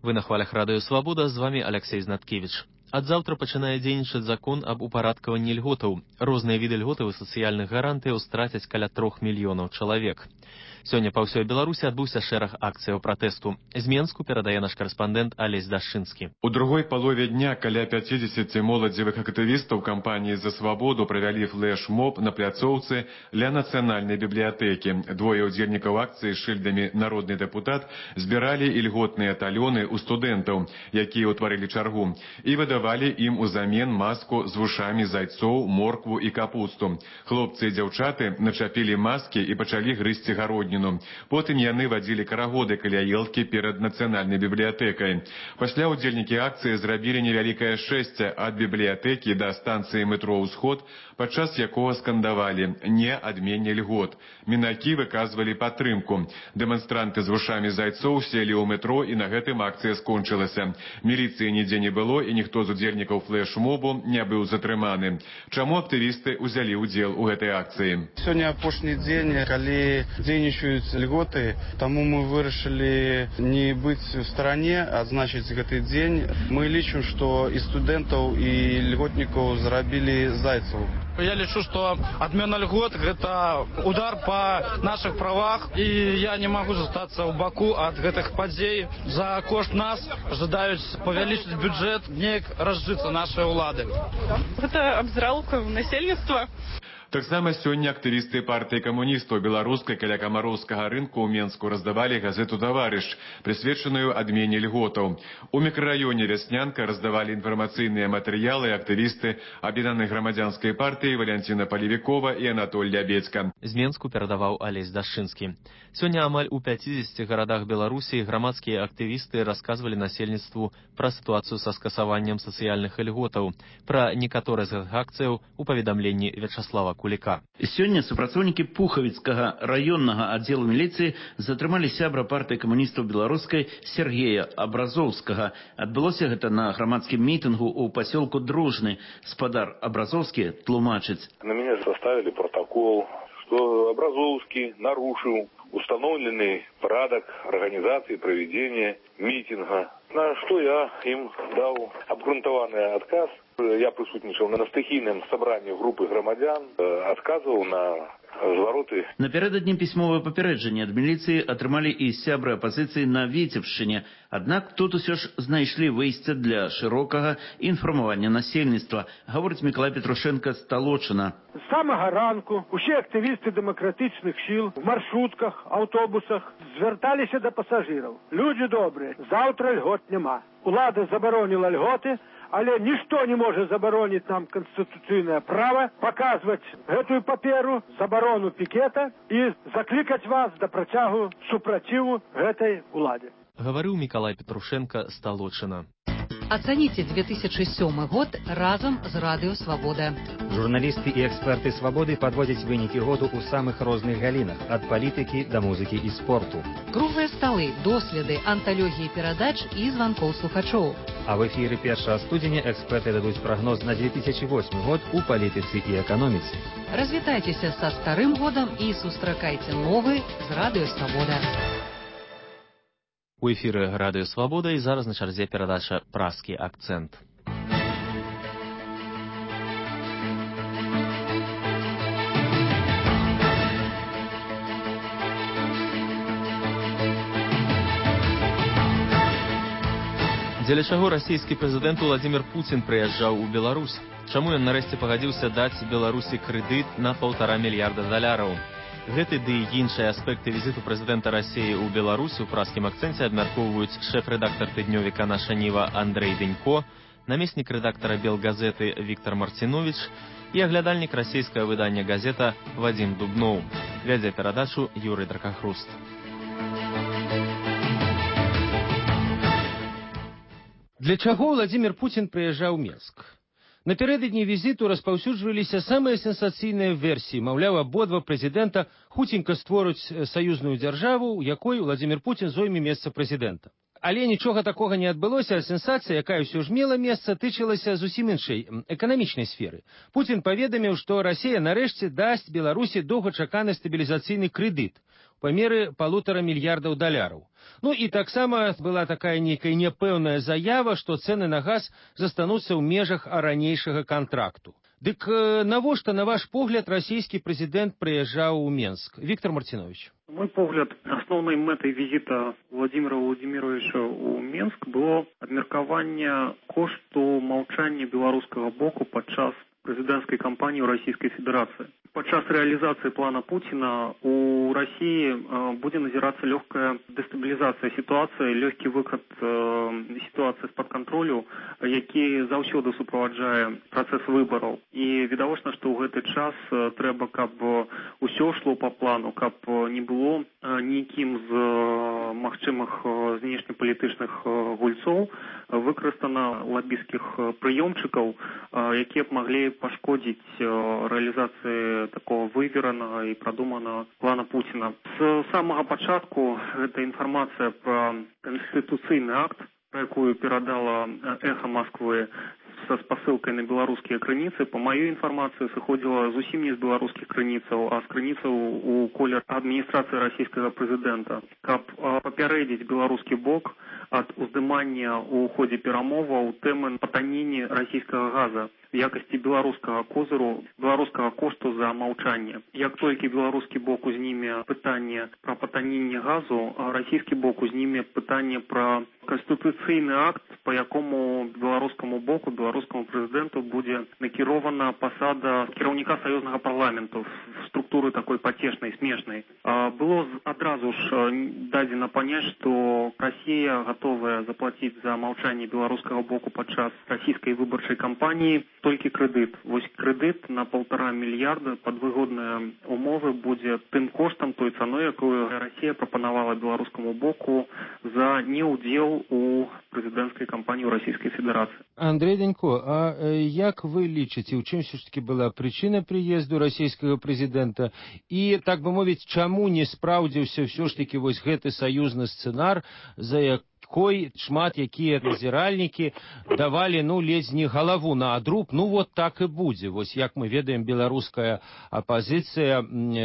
Вы на хвалях Радыё Свабода, з вами Алексей Знаткевич. Ад заўтра пачынае дзейнічаць закон аб упарадкаванні льготаў. Розныя віды льготаў і сацыяльных гарантыяў страцяць каля 3 мільёнаў чалавек. Сёння па ўсёй Беларусі адбыўся шэраг акцыяў пратэсту. З Менску перадае наш карэспандэнт Алесь Дашчынскі. У другой палове дня каля 50 моладзевых актывістаў кампаніі «За свабоду» правялі флэш-моб на пляцоўцы ля нацыянальнай бібліятэкі. Двое ўдзельнікаў акцыі з шыльдамі «Народны дэпутат» збіралі ільготныя талёны ў студэнтаў, якія ўтварылі чаргу, і выдавалі ім узамен маску з вушамі зайцоў, моркву і капусту. Хлопцы і дзяўчаты начапілі маскі і пачалі грызці гародніну. Потым яны вадзілі карагоды каля елкі перад нацыянальнай бібліятэкай. Пасля ўдзельнікі акцыі зрабілі невялікае шэсце ад бібліятэкі да станцыі метро «Усход», падчас якога скандавалі «Не адмене льгот». Мінакі выказвалі падтрымку. Дэманстранты з вушамі зайцоў селі ў метро, і на гэтым акцыя скончылася. Міліцыі нідзе не было, і ніхто з удзельнікаў флэш-мобу не быў затрыманы. Чаму актывісты ўзялі ўдзел у гэтай акцыі? Сёння апошні дзень, калі дзейнічаюць льготы, таму мы вырашылі не быць у старане, адзначыць гэты дзень. Мы лічым, што і студэнтаў, і льготнікаў зрабілі зайцаў. Я лічу, што адмена льгот – гэта удар па нашых правах, і я не магу застацца ў баку ад гэтых падзей. За кошт нас жадаюць павялічыць бюджэт, неяк разжыцца нашай улады. Гэта абзралка насельніцтва. Таксама сёння актывісты партыі камуністаў беларускай каля камароўскага рынку ў Менску раздавалі газету «Таварыш», прысвечаную адмене льготаў. У мікрараёне Вяснянка раздавалі інфармацыйныя матэрыялы актывісты аб'яднанай грамадзянскай партыі Валянціна Палевікова і Анатоль Лябедзька. З Менску перадаваў Алесь Дашчынскі. Сёння амаль у 50 гарадах Беларусі грамадскія актывісты расказвалі насельніцтву пра сітуацыю са скасаваннем сацыяльных льготаў. Пра некаторыя з гэтых акцыяў у паведамленні Вячаслава Куліка. Сёння супрацоўнікі Пухавіцкага раённага аддзелу міліцыі затрымалі сябра партыі камуністаў беларускай Сергея Абразоўскага. Адбылося гэта на грамадскім мітынгу ў пасёлку Дружны. Спадар Абразоўскі тлумачыць. На меня составили протокол, что Абразоўскі нарушил установленный порядок организации проведения митинга, на что я им дал обґрунтованный отказ. Я присутнічав на стихійному собранні групи громадян, відказував на звороти. Напярэдадні пісьмовае папярэджанне ад міліцыі атрымалі і сябры апазіцыі на Віцебшчыне. Аднак тут усё ж знайшлі выйсце для шырокага інфармавання насельніцтва, гаворыць Мікалай Петрушенка з Талочына. З самага ранку усе актывісты дэмакратычных сіл в маршрутках, аўтобусах звярталіся да пасажыраў. Людзі добрыя, заўтра льгот няма. Улада забароніла льготы, але нішто не можа забароніць нам канстытуцыйнае права паказваць гэтую паперу, забарону пікета і заклікаць вас да працягу супраціву гэтай уладзе. Гаварыў Мікалай Петрушенка з Талочына. Ацаніце 2007 год разам з Радыё Свабода. Журналісты і эксперты «Свабоды» падводзяць вынікі году ў самых розных галінах, ад палітыкі да музыкі і спорту. Круглыя сталы, доследы, анталогіі перадач і званкоў слухачоў. А в эфіры 1 студзеня эксперты дадуць прагноз на 2008 год у палітыцы і эканоміцы. Развітайцеся са старым годам і сустракайце новы з Радыё Свабода. У эфіры Радыё Свабода і зараз на чарзе перадача «Празкі акцэнт». Дзеля чаго расійскі прэзідэнт Владзімір Пуцін прыязджаў у Беларусь? Чаму ён нарэшце пагадзіўся даць Беларусі крэдыт на $1,5 мільярда? Гэты ды і іншыя аспекты візіту прэзідэнта Расіі ў Беларусь у празкім акцэнце абмяркоўваюць шэф-рэдактар тыднёвіка «Наша Ніва» Андрэй Дэнько, намеснік рэдактара «Белгазеты» Віктар Марцинович і аглядальнік расійскага выдання «Газета» Вадзім Дубноў. Вядзе перадачу Юрый Дракахруст. Для чаго Владзімір Пуцін прыязджаў у Менск? Напярэдадні візіту распаўсюджваліся самыя сенсацыйныя версіі. Маўляў, абодва прэзідэнта хуценька створаць саюзную дзяржаву, у якой Владзімір Пуцін зойме месца прэзідэнта. Але нічога такога не адбылося, а сенсацыя, якая ўсё ж мела месца, тычылася зусім іншай эканамічнай сферы. Пуцін паведаміў, што Расія нарэшце дасць Беларусі доўгачаканы стабілізацыйны крэдыт памеры $1,5 мільярда. Ну і таксама была такая нейкая непэўная заява, што цэны на газ застануцца ў межах ранейшага кантракту. Дык навошта, на ваш погляд, расійскі прэзідэнт прыязджаў у Менск? Віктор Мартинович. На мой погляд, основной мэтай визита Владимира Владимировича у Менск было абмеркаванне кошту маўчання беларускага боку падчас прэзідэнцкай кампаніі ў Расійскай Федэрацыі. Падчас рэалізацыі плана Пуціна у Расіі будзе назірацца лёгкая дэстабілізацыя сітуацыі, лёгкі выхад сітуацыі з-пад кантролю, які заўсёды суправаджае працэс выбараў. І відавочна, што ў гэты час трэба, каб усё шло па плану, каб не было нікім з магчымых знешнепалітычных гульцоў выкарыстана лабісцкіх прыёмчыкаў, якія б маглі пашкодзіць рэалізацыі такого выверанага і прадуманага плана Пуціна. З самага пачатку гэта інфармацыя пра канстытуцыйны акт, пра якую перадала «Эхо Москвы» со спасылкай на беларускія крыніцы, па маёй інфармацыі сыходзіла зусім не з беларускіх крыніцаў, а з крыніцаў у колер адміністрацыі расійскага прэзідэнта, каб папярэдзіць беларускі бок ад уздымання ў ходзе перамоваў тэмы патанення расійскага газа в якасці беларускага козыру, беларускага кошту за маўчанне. Як толькі беларускі бок узніме пытанне пра патаненне газу, а расійскі бок узніме пытанне пра канстытуцыйны акт, па якому беларускаму боку, беларускаму прэзідэнту будзе накірована пасада кіраўніка саюзнага парламенту в структуры такой пацешнай, смешнай. Было адразу ж дадзена паняць, што Расія гатовая заплаціць за маўчанне беларускага боку падчас расійскай выбарчай кампаніі толькі крэдыт. Вось крэдыт на $1,5 мільярда пад выгодныя умовы будзе тым коштам, той цаной, якую Расія прапанавала беларускаму боку за неўдзел у прэзідэнцкай кампаніі ў Расійскай Федэрацыі. Андрей Данько, а як вы лічыце, у чым все ж таки была прычына прыезду расійскага прэзідэнта і, так бы мовіць, чаму не спраўдзіўся все ж таки вось гэты саюзны сцэнар, за якой шмат якія назіральнікі давалі, ледзь не галаву на адруб, вот так і будзе. Вось як мы ведаем, беларуская апазіцыя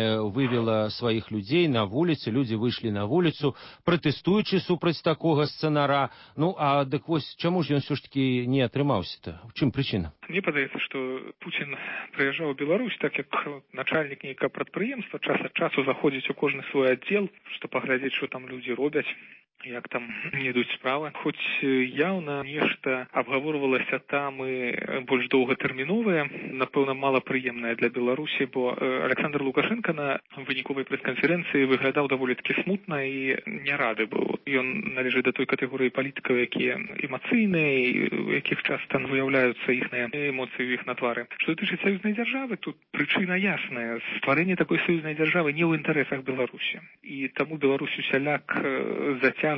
вывела сваіх людзей на вуліцы, людзі выйшлі на вуліцу, пратэстуючы супраць такога сцэнара. А дык вось чаму ж ён все ж таки не атрымаўся-то? В чым прычына? Мне падаецца, што Пуцін прыязджаў у Беларусь, так як начальнік нейкага прадпрыемства, час ад часу заходзіць у кожны свой аддзел, што паглядзець, што там людзі робяць, як там ідуць справы. Хоць яўна нешта абгаворвалася там і больш доўгатэрміновае, напэўна, малапрыемнае для Беларусі, бо Александр Лукашенко на выніковай прэс-канферэнцыі выглядаў даволі такі смутна і не рады быў. Ён належыць да той катэгорыі палітыкаў, якія эмацыйныя, у якіх часта выяўляюцца іхныя эмоцыі ў іх на твары. Што датычыць саюзнай дзяржавы, тут прычына ясная. Стварэнне такой саюзнай дзяржавы не ў інтарэсах Беларусі. І таму Беларусь усяляк зацягвае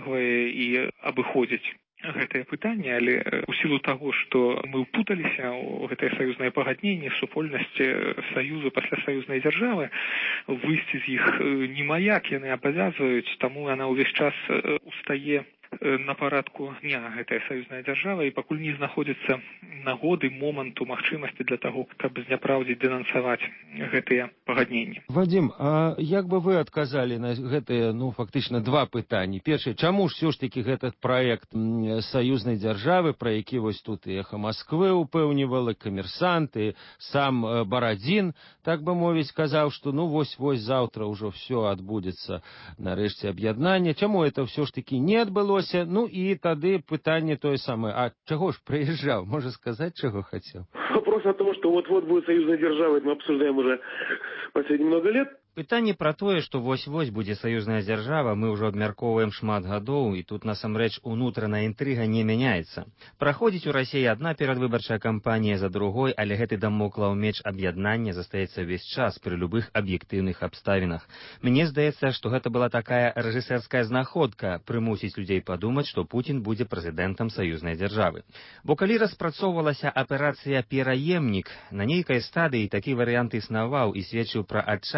і абыходзіць гэтае пытанне, але ў сілу таго, што мы ўпуталіся ў гэтае саюзнае пагадненне, супольнасці саюзу пасля саюзнай дзяржавы, выйсці з іх немаяк, яны абавязваюць, таму яна ўвесь час устае на парадку дня гэтая саюзная дзяржава і пакуль не знаходзіцца нагоды, моманту, магчымасці для таго, каб зняпраўдзіць, дэнансаваць гэтыя пагадненні. Вадим, а як бы вы адказалі на гэтыя, фактычна два пытанні? Першае, чаму ж все ж таки гэты праект саюзнай дзяржавы, пра які вось тут і «Эхо Москвы» упэўнівала, «Камерсант» і сам Барадзін, так бы мовіць, казаў, што вось-вось заўтра ўжо все адбудзецца, нарэшце аб'яднанне. Чаму это все ж таки не адбылося? І тады пытанне тое самае. А чаго ж прыязджаў? Можа сказаць, чаго хацеў? Вопрос о том, что вот-вот будет союзная держава, это мы обсуждаем уже последние много лет. Пытанне пра тое, што вось-вось будзе саюзная дзяржава, мы ўжо абмяркоўваем шмат гадоў, і тут насамрэч унутраная інтрыга не мяняецца. Праходзіць у Расіі адна перадвыбарчая кампанія за другой, але гэты дамоклаў меч аб'яднання застаецца ўвесь час пры любых аб'ектыўных абставінах. Мне здаецца, што гэта была такая рэжысэрская знаходка прымусіць людзей падумаць, што Пуцін будзе прэзідэнтам саюзнай дзяржавы. Бо калі распрацоўвалася аперацыя «Пераемнік», на нейкай стадыі такі варыянт існаваў і сведчыў пра адчай крамлёвскага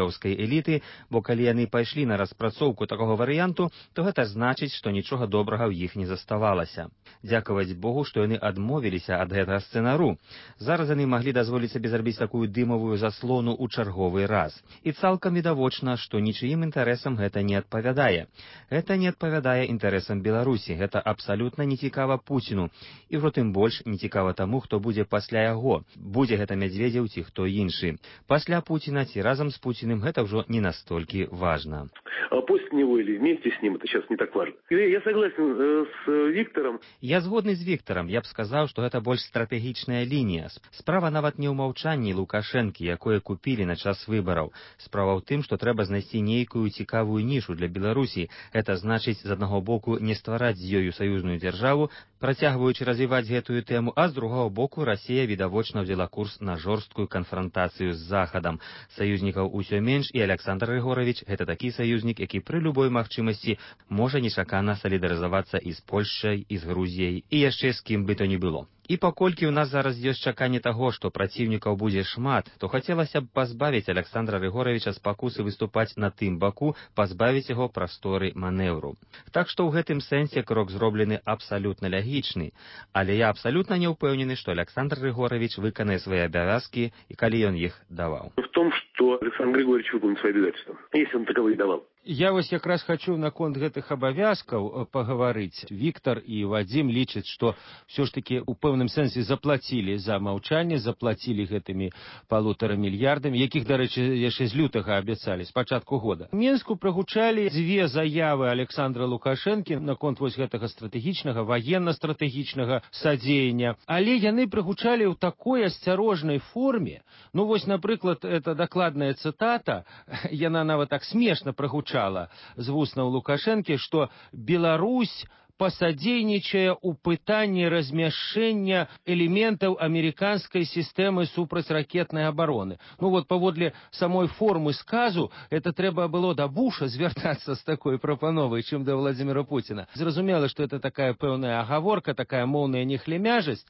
кремлёўскай эліты, бо калі яны пайшлі на распрацоўку такога варыянту, то гэта значыць, што нічога добрага ў іх не заставалася. Дзякаваць Богу, што яны адмовіліся ад гэтага сцэнару. Зараз яны маглі дазволіць сабе зрабіць такую дымавую заслону ў чарговы раз. І цалкам відавочна, што нічыім інтарэсам гэта не адпавядае. Гэта не адпавядае інтарэсам Беларусі. Гэта абсалютна не цікава Пуціну. І ўжо тым больш не цікава таму, хто будзе пасля яго. Будзе гэта Медведзеў ці хто іншы. Пасля Пуціна ці разам з Пуціным гэта ўжо не настолькі важна. А после него или вместе с ним, это сейчас не так важно. Я согласен с Виктором. Я згодны з Віктарам. Я б сказаў, што гэта больш стратэгічная лінія. Справа нават не ў маўчанні Лукашэнкі, якое купілі на час выбараў. Справа ў тым, што трэба знайсці нейкую цікавую нішу для Беларусі. Гэта значыць, з аднаго боку, не ствараць з ёю саюзную дзяржаву, працягваючы развіваць гэтую тэму, а з другого боку Расія відавочна взяла курс на жорсткую канфрантацыю з Захадам. Саюзнікаў усё менш, і Александр Григорович гэта такі саюзнік, які пры любой магчымасці можа нечакана салідарызавацца і з Польшчай, і з Грузіяй, і яшчэ з кім бы то ні было. І паколькі ў нас зараз ёсць чаканне таго, што праціўнікаў будзе шмат, то хацелася б пазбавіць Александра Григоровича з пакусы выступаць на тым баку, пазбавіць яго прасторы манеўру. Так што ў гэтым сэнсе крок зроблены абсалютна лягічны. Але я абсалютна не ўпэўнены, што Александр Григорович выканае свае абавязкі, і калі ён іх даваў. В том, что Александр Григорьевич выполнит свои обязательства, если он таковые давал. Я вось якраз хочу наконт гэтых абавязкаў пагаварыць. Віктар і Вадзім лічаць, што ўсё ж такі ў пэўным сэнсе заплацілі за маўчанне, заплацілі гэтымі 1,5 мільярдамі, якіх, дарэчы, яшчэ з лютага абяцалі, з пачатку года. У Менску прагучалі дзве заявы Александра Лукашэнкі наконт вось гэтага стратэгічнага, ваенна-стратэгічнага садзеяння. Але яны прагучалі ў такой асцярожнай форме. Ну вось, напрыклад, это дакладная цытата, яна нават так смешна прагучала з вуснаў Лукашэнкі, што Беларусь пасадзейнічае ў пытанні размяшчэння элементаў амерыканскай сістэмы супрацьракетнай абароны. Ну вот, паводле самой формы сказу, это трэба было да Буша звяртацца з такой прапановай, чым да Владзіміра Пуціна. Зразумела, што это такая пэўная агаворка, такая моўная нехлемяжасць,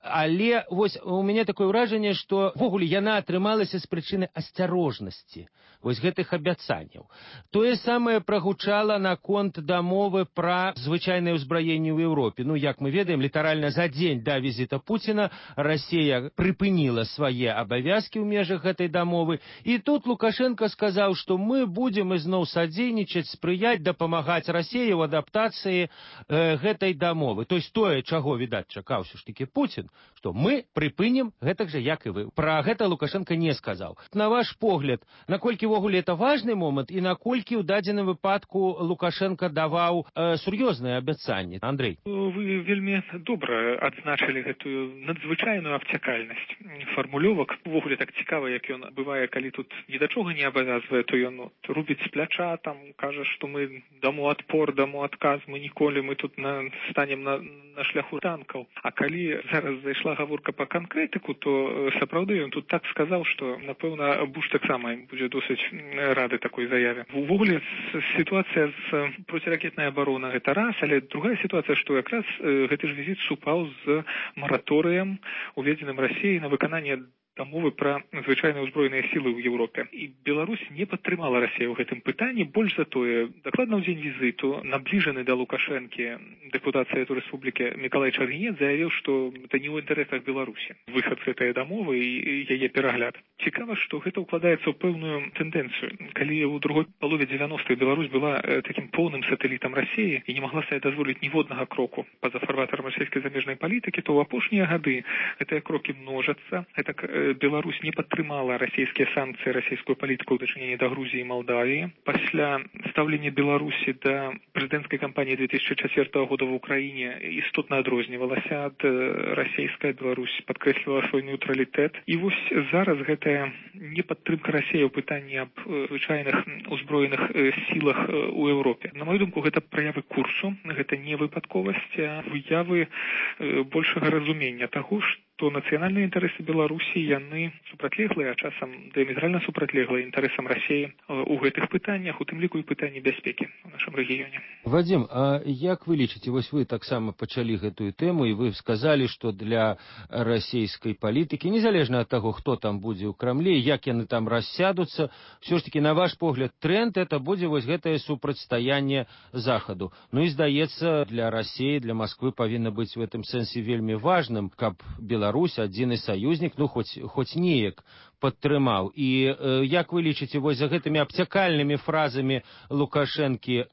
але вось у мяне такое ўражанне, што ввогуле яна атрымалася з прычыны асцярожнасці вось гэтых абяцанняў. Тое самае прагучала наконт дамовы пра звычайнае ўзбраенне ў Еўропе. Ну, як мы ведаем, літаральна за дзень да візіта Пуціна Расія прыпыніла свае абавязкі ў межах гэтай дамовы. І тут Лукашенко сказаў, што мы будзем ізноў садзейнічаць, спрыяць, дапамагаць Расіі ў адаптацыі гэтай дамовы. То есть тое, чаго, відаць, чакаў ўсё ж такі Пуцін, што мы прыпынім гэтак жа, як і вы. Пра гэта Лукашенко не сказаў. На ваш погляд, наколькі ввогуле это важны момант і наколькі ў дадзеным выпадку Лукашенко даваў сур'ёзныя абяцанні? Андрей. Вы вельмі добра адзначылі гэтую надзвычайную абцякальнасць фармулёвак. Увогуле так цікава, як ён бывае, калі тут ні да чога не абавязвае, то ён рубіць з пляча, там кажа, што мы даму адпор, даму адказ, мы ніколі, мы тут станем на шляху танкаў. А калі зараз зайшла гаворка па канкрэтыку, то сапраўды ён тут так сказаў, што, напэўна, Буш таксама будзе досыць рады такой заяве. Увогуле сітуацыя з проціракетнай абаронай гэта раз, але другая сітуацыя, што якраз гэты ж візіт супаў з мараторыем, уведзеным Расіяй на выкананне дамовы пра звычайныя ўзброеныя сілы ў Еўропе. І Беларусь не падтрымала Расію ў гэтым пытанні. Больш за тое, дакладна ў дзень візіту набліжаны да Лукашэнкі дэпутат Савету Рэспублікі Мікалай Чаргінец заявіў, што это не ў інтарэсах Беларусі. Выхад з гэтай дамовы і яе перагляд. Цікава, што гэта ўкладаецца ў пэўную тэндэнцыю. Калі ў другой палове 90-х Беларусь была такім поўным сатэлітам Расіі і не магла сабе дазволіць ніводнага кроку па-за фарватарам расійскай замежнай палітыкі, то ў апошнія гады гэтыя крокі множацца. Беларусь не падтрымала расійскія санкцыі, расійскую палітыку ў дачыненні да Грузіі і Малдавіі. Пасля стаўлення Беларусі да прэзідэнцкай кампаніі 2004 года в Украіне істотна адрознівалася ад расійскай. Беларусь падкрэслівала свой нейтралітэт. І вось зараз гэтая непадтрымка Расіі ў пытанні аб звычайных узброеных сілах у Еўропе. На мою думку, гэта праявы курсу, гэта не выпадковасць, а выявы большага разумення таго, што што нацыянальныя інтарэсы Беларусі, яны супрацьлеглыя, а часам дыаметральна супрацьлеглыя інтарэсам Расіі у гэтых пытаннях, у тым ліку і пытанні бяспекі ў нашым рэгіёне. Вадим, а як вы лічыце, вось вы таксама пачалі гэтую тэму, і вы сказалі, што для расійскай палітыкі, незалежна ад таго, хто там будзе ў Крамлі, як яны там рассядуцца, все ж таки, на ваш погляд, тренд это будзе вось гэтае супрацьстаянне Захаду. Ну і здаецца, для Расіі, для Москвы павінна быць в этом сэнсе вельмі важным, каб Беларусь, адзіны саюзнік, ну хоць неяк падтрымаў. І як вы лічыце, вось за гэтымі абцякальнымі фразамі Лукашэнкі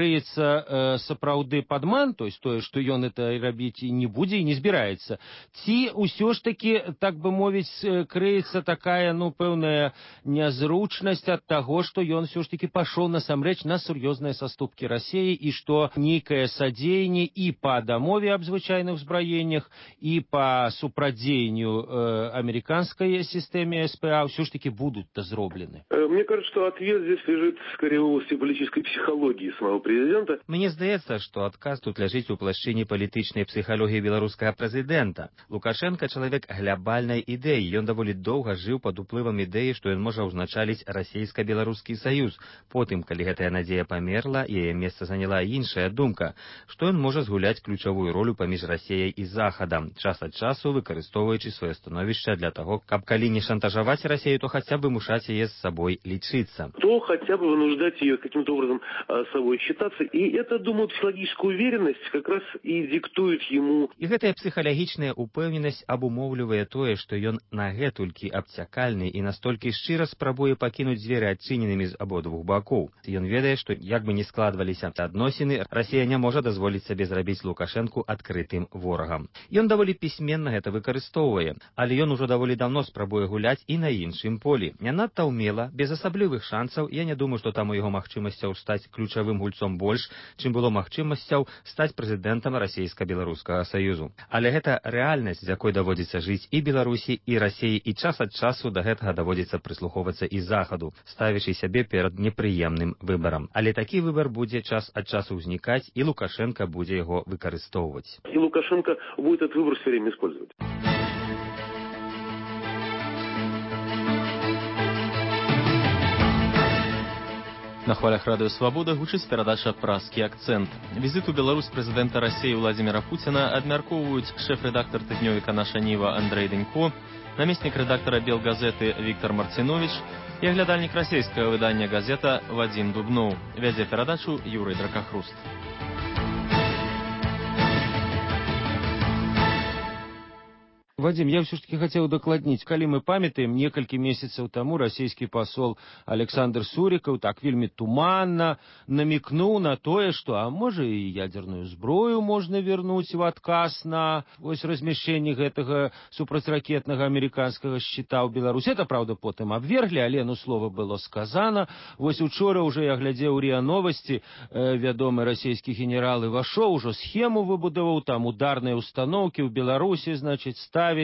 крыецца сапраўды падман, то есть тое, што ён это рабіць і не будзе, і не збіраецца? Ці ўсё ж таки, так бы мовіць, крыецца такая, ну, пэўная нязручнасць ад таго, што ён ўсё ж таки пашоў насамрэч на сур'ёзныя саступкі Расіі, і што нейкае садзеянне і па дамове аб звычайных узбраеннях, і па супрадзеянню американской системе СПА все ж таки будут-то зроблены? Мне кажется, что ответ здесь лежит скорее в области политической психологии самого президента. Мне здаецца, што адказ тут ляжыць у плашчыне палітычнай псіхалогіі беларускага прэзідэнта. Лукашенко чалавек глябальнай ідэі. Ён даволі доўга жыў пад уплывам ідэі, што ён можа ўзначаліць расійска-беларускі саюз. Потым, калі гэтая надзея памерла, яе месца заняла іншая думка, што ён можа згуляць ключавую ролю паміж Расіяй і Захадам, час ад часу выкарыстоўваючы сваё становішча для таго, каб калі не шантажаваць Россию, то хотя бы мушать ее с собой лечиться. То хотя бы вынуждать ее каким-то образом с собой считаться. И это, думаю, психологическая уверенность как раз и диктует ему. И гэтая психологичная упэўненасць абумоўлівае тое, што ён нагэтулькі абцякальны і настолькі шчыра спрабуе пакінуць дзверы адчыненымі з абодвух бакоў. Ён ведае, што як бы не складваліся адносіны, Расія не можа дазволіць сабе зрабіць Лукашэнку адкрытым ворагам. Ён даволі пісьменна гэта выкарыстоўвае, але ён ужо даволі даўно спрабуе гуляць і на іншым полі. Не надта ўмела, без асаблівых шансаў. Я не думаю, што там у яго магчымасцяў стаць ключавым гульцом больш, чым было магчымасцяў стаць прэзідэнтам расійска-беларускага саюзу. Але гэта рэальнасць, з якой даводзіцца жыць і Беларусі, і Расіі, і час ад часу да гэтага даводзіцца прыслухоўвацца і Захаду, ставячы сябе перад непрыемным выбарам. Але такі выбар будзе час ад часу ўзнікаць, і Лукашенко будзе яго выкарыстоўваць. И Лукашенко будет этот выбор все время использовать. На хвалях радыё «Свабода» гучыць перадача «Празкі акцэнт». Візіт у Беларусь прэзідэнта Расіі Владзіміра Пуціна абмяркоўваюць шэф-рэдактар тыднёвіка «Наша Ніва» Андрэй Дэнько, намеснік рэдактара «Белгазеты» Віктор Марцинович і аглядальнік расійскага выдання «Газета» Вадзім Дубноў. Вядзе перадачу Юрый Дракахруст. Вадим, я все-таки хотел докладніць, калі мы памятаем, некалькі месяцаў таму расійскі пасол Александр Сурикаў так вельмі туманна намекнуў на тое, што, а можа і ядерную зброю можна вернуць в адказ на вось размяшчэнне гэтага супрацьракетнага амерыканскага шчыта ў Беларусі. Это, правда, потым абверглі, але ну слова было сказано. Вось учора уже я глядзеў РИА Новости, вядомы расійскі генерал Івашоў ужо схему выбудаваў, там ударныя установкі ў Беларусі, значит,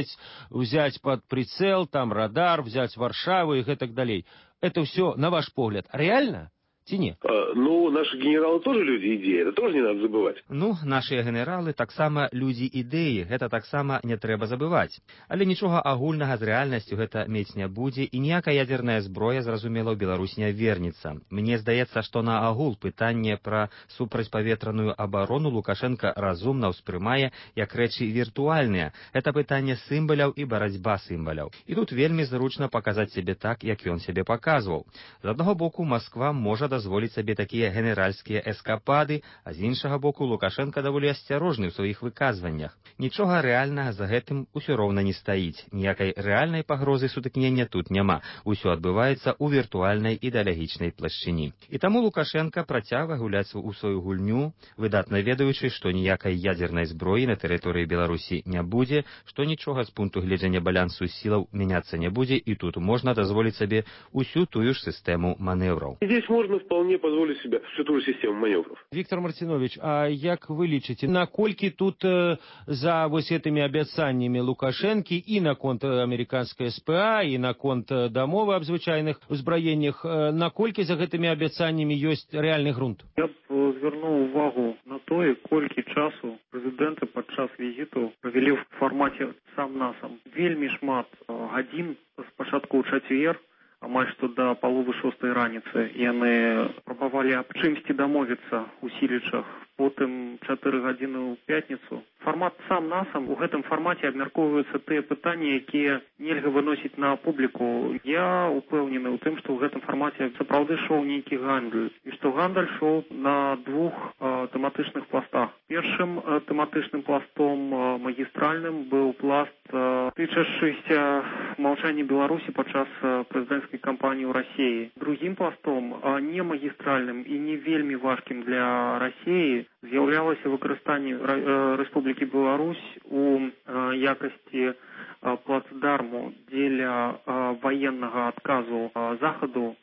взять под прицел, там радар, взять Варшаву и так далее. Это все, на ваш погляд, реально? Ці не? Ну, наши генералы тоже люди идеи, это тоже не надо забывать. Ну, наши генералы таксама людзі ідэі, гэта таксама не трэба забываць. Але нічога агульнага з рэальнасцю гэта мець не будзе, і ніякая ядерная зброя, зразумела, ў Беларусь не вернецца. Мне здаецца, што на агул пытанне пра супрацьпаветраную абарону Лукашенко разумна ўспрымае як рэчы віртуальныя. Гэта пытанне сімваляў і барацьба сімваляў. І тут вельмі зручна паказаць сябе так, як ён сябе паказваў. З аднаго боку, Масква можа дазволіць сабе такія генеральскія эскапады, а з іншага боку Лукашенко даволі асцярожны ў сваіх выказваннях. Нічога рэальнага за гэтым усё роўна не стаіць. Ніякай рэальнай пагрозы сутыкнення тут няма. Усё адбываецца ў віртуальнай ідэалагічнай плашчыні. І таму Лукашенко працягвае гуляць у сваю гульню, выдатна ведаючы, што ніякай ядернай зброі на тэрыторыі Беларусі не будзе, што нічога з пункту гледжання балансу сілаў мяняцца не будзе, і тут можна дазволіць сабе усю тую ж сістэму манеўраў. Здесь можно вполне позволить себе всю ту же систему маневров. Виктор Марцинович, а як вы лічыце, наколькі тут за вось этими абяцаннями Лукашэнкі і наконт американская СПА, і наконт дамовы аб звычайных узбраеннях, наколькі за гэтымі абяцаннями ёсць рэальны грунт? Я б звярнуў увагу на тое, колькі часу прэзідэнты падчас візіту правялі ў фармаце сам-насам. Вельмі шмат гадзін спачатку ў чацвер, амаль што да паловы 6 раніцы. Яны спрабавалі аб чымсьці дамовіцца ў Сілічах, потым 4 гадзіны ў пятніцу. Фармат сам-насам, у гэтым фармаце абмяркоўваюцца тыя пытанні, якія нельга выносіць на публіку. Я упэўнены ў тым, што ў гэтым фармаце сапраўды ішоў нейкі гандаль. І што гандаль ішоў на двух тэматычных пластах. Першым тэматычным пластом магістральным быў пласт, тычачыся маўчання Беларусі падчас прэзідэнцкай кампаніі ў Расіі. Другім пластом, не магістральным і не вельмі важкім для Расіі, з'яўлялася выкарыстанне Рэспублікі Беларусь у якасці плацдарму дзеля ваеннага адказу Захаду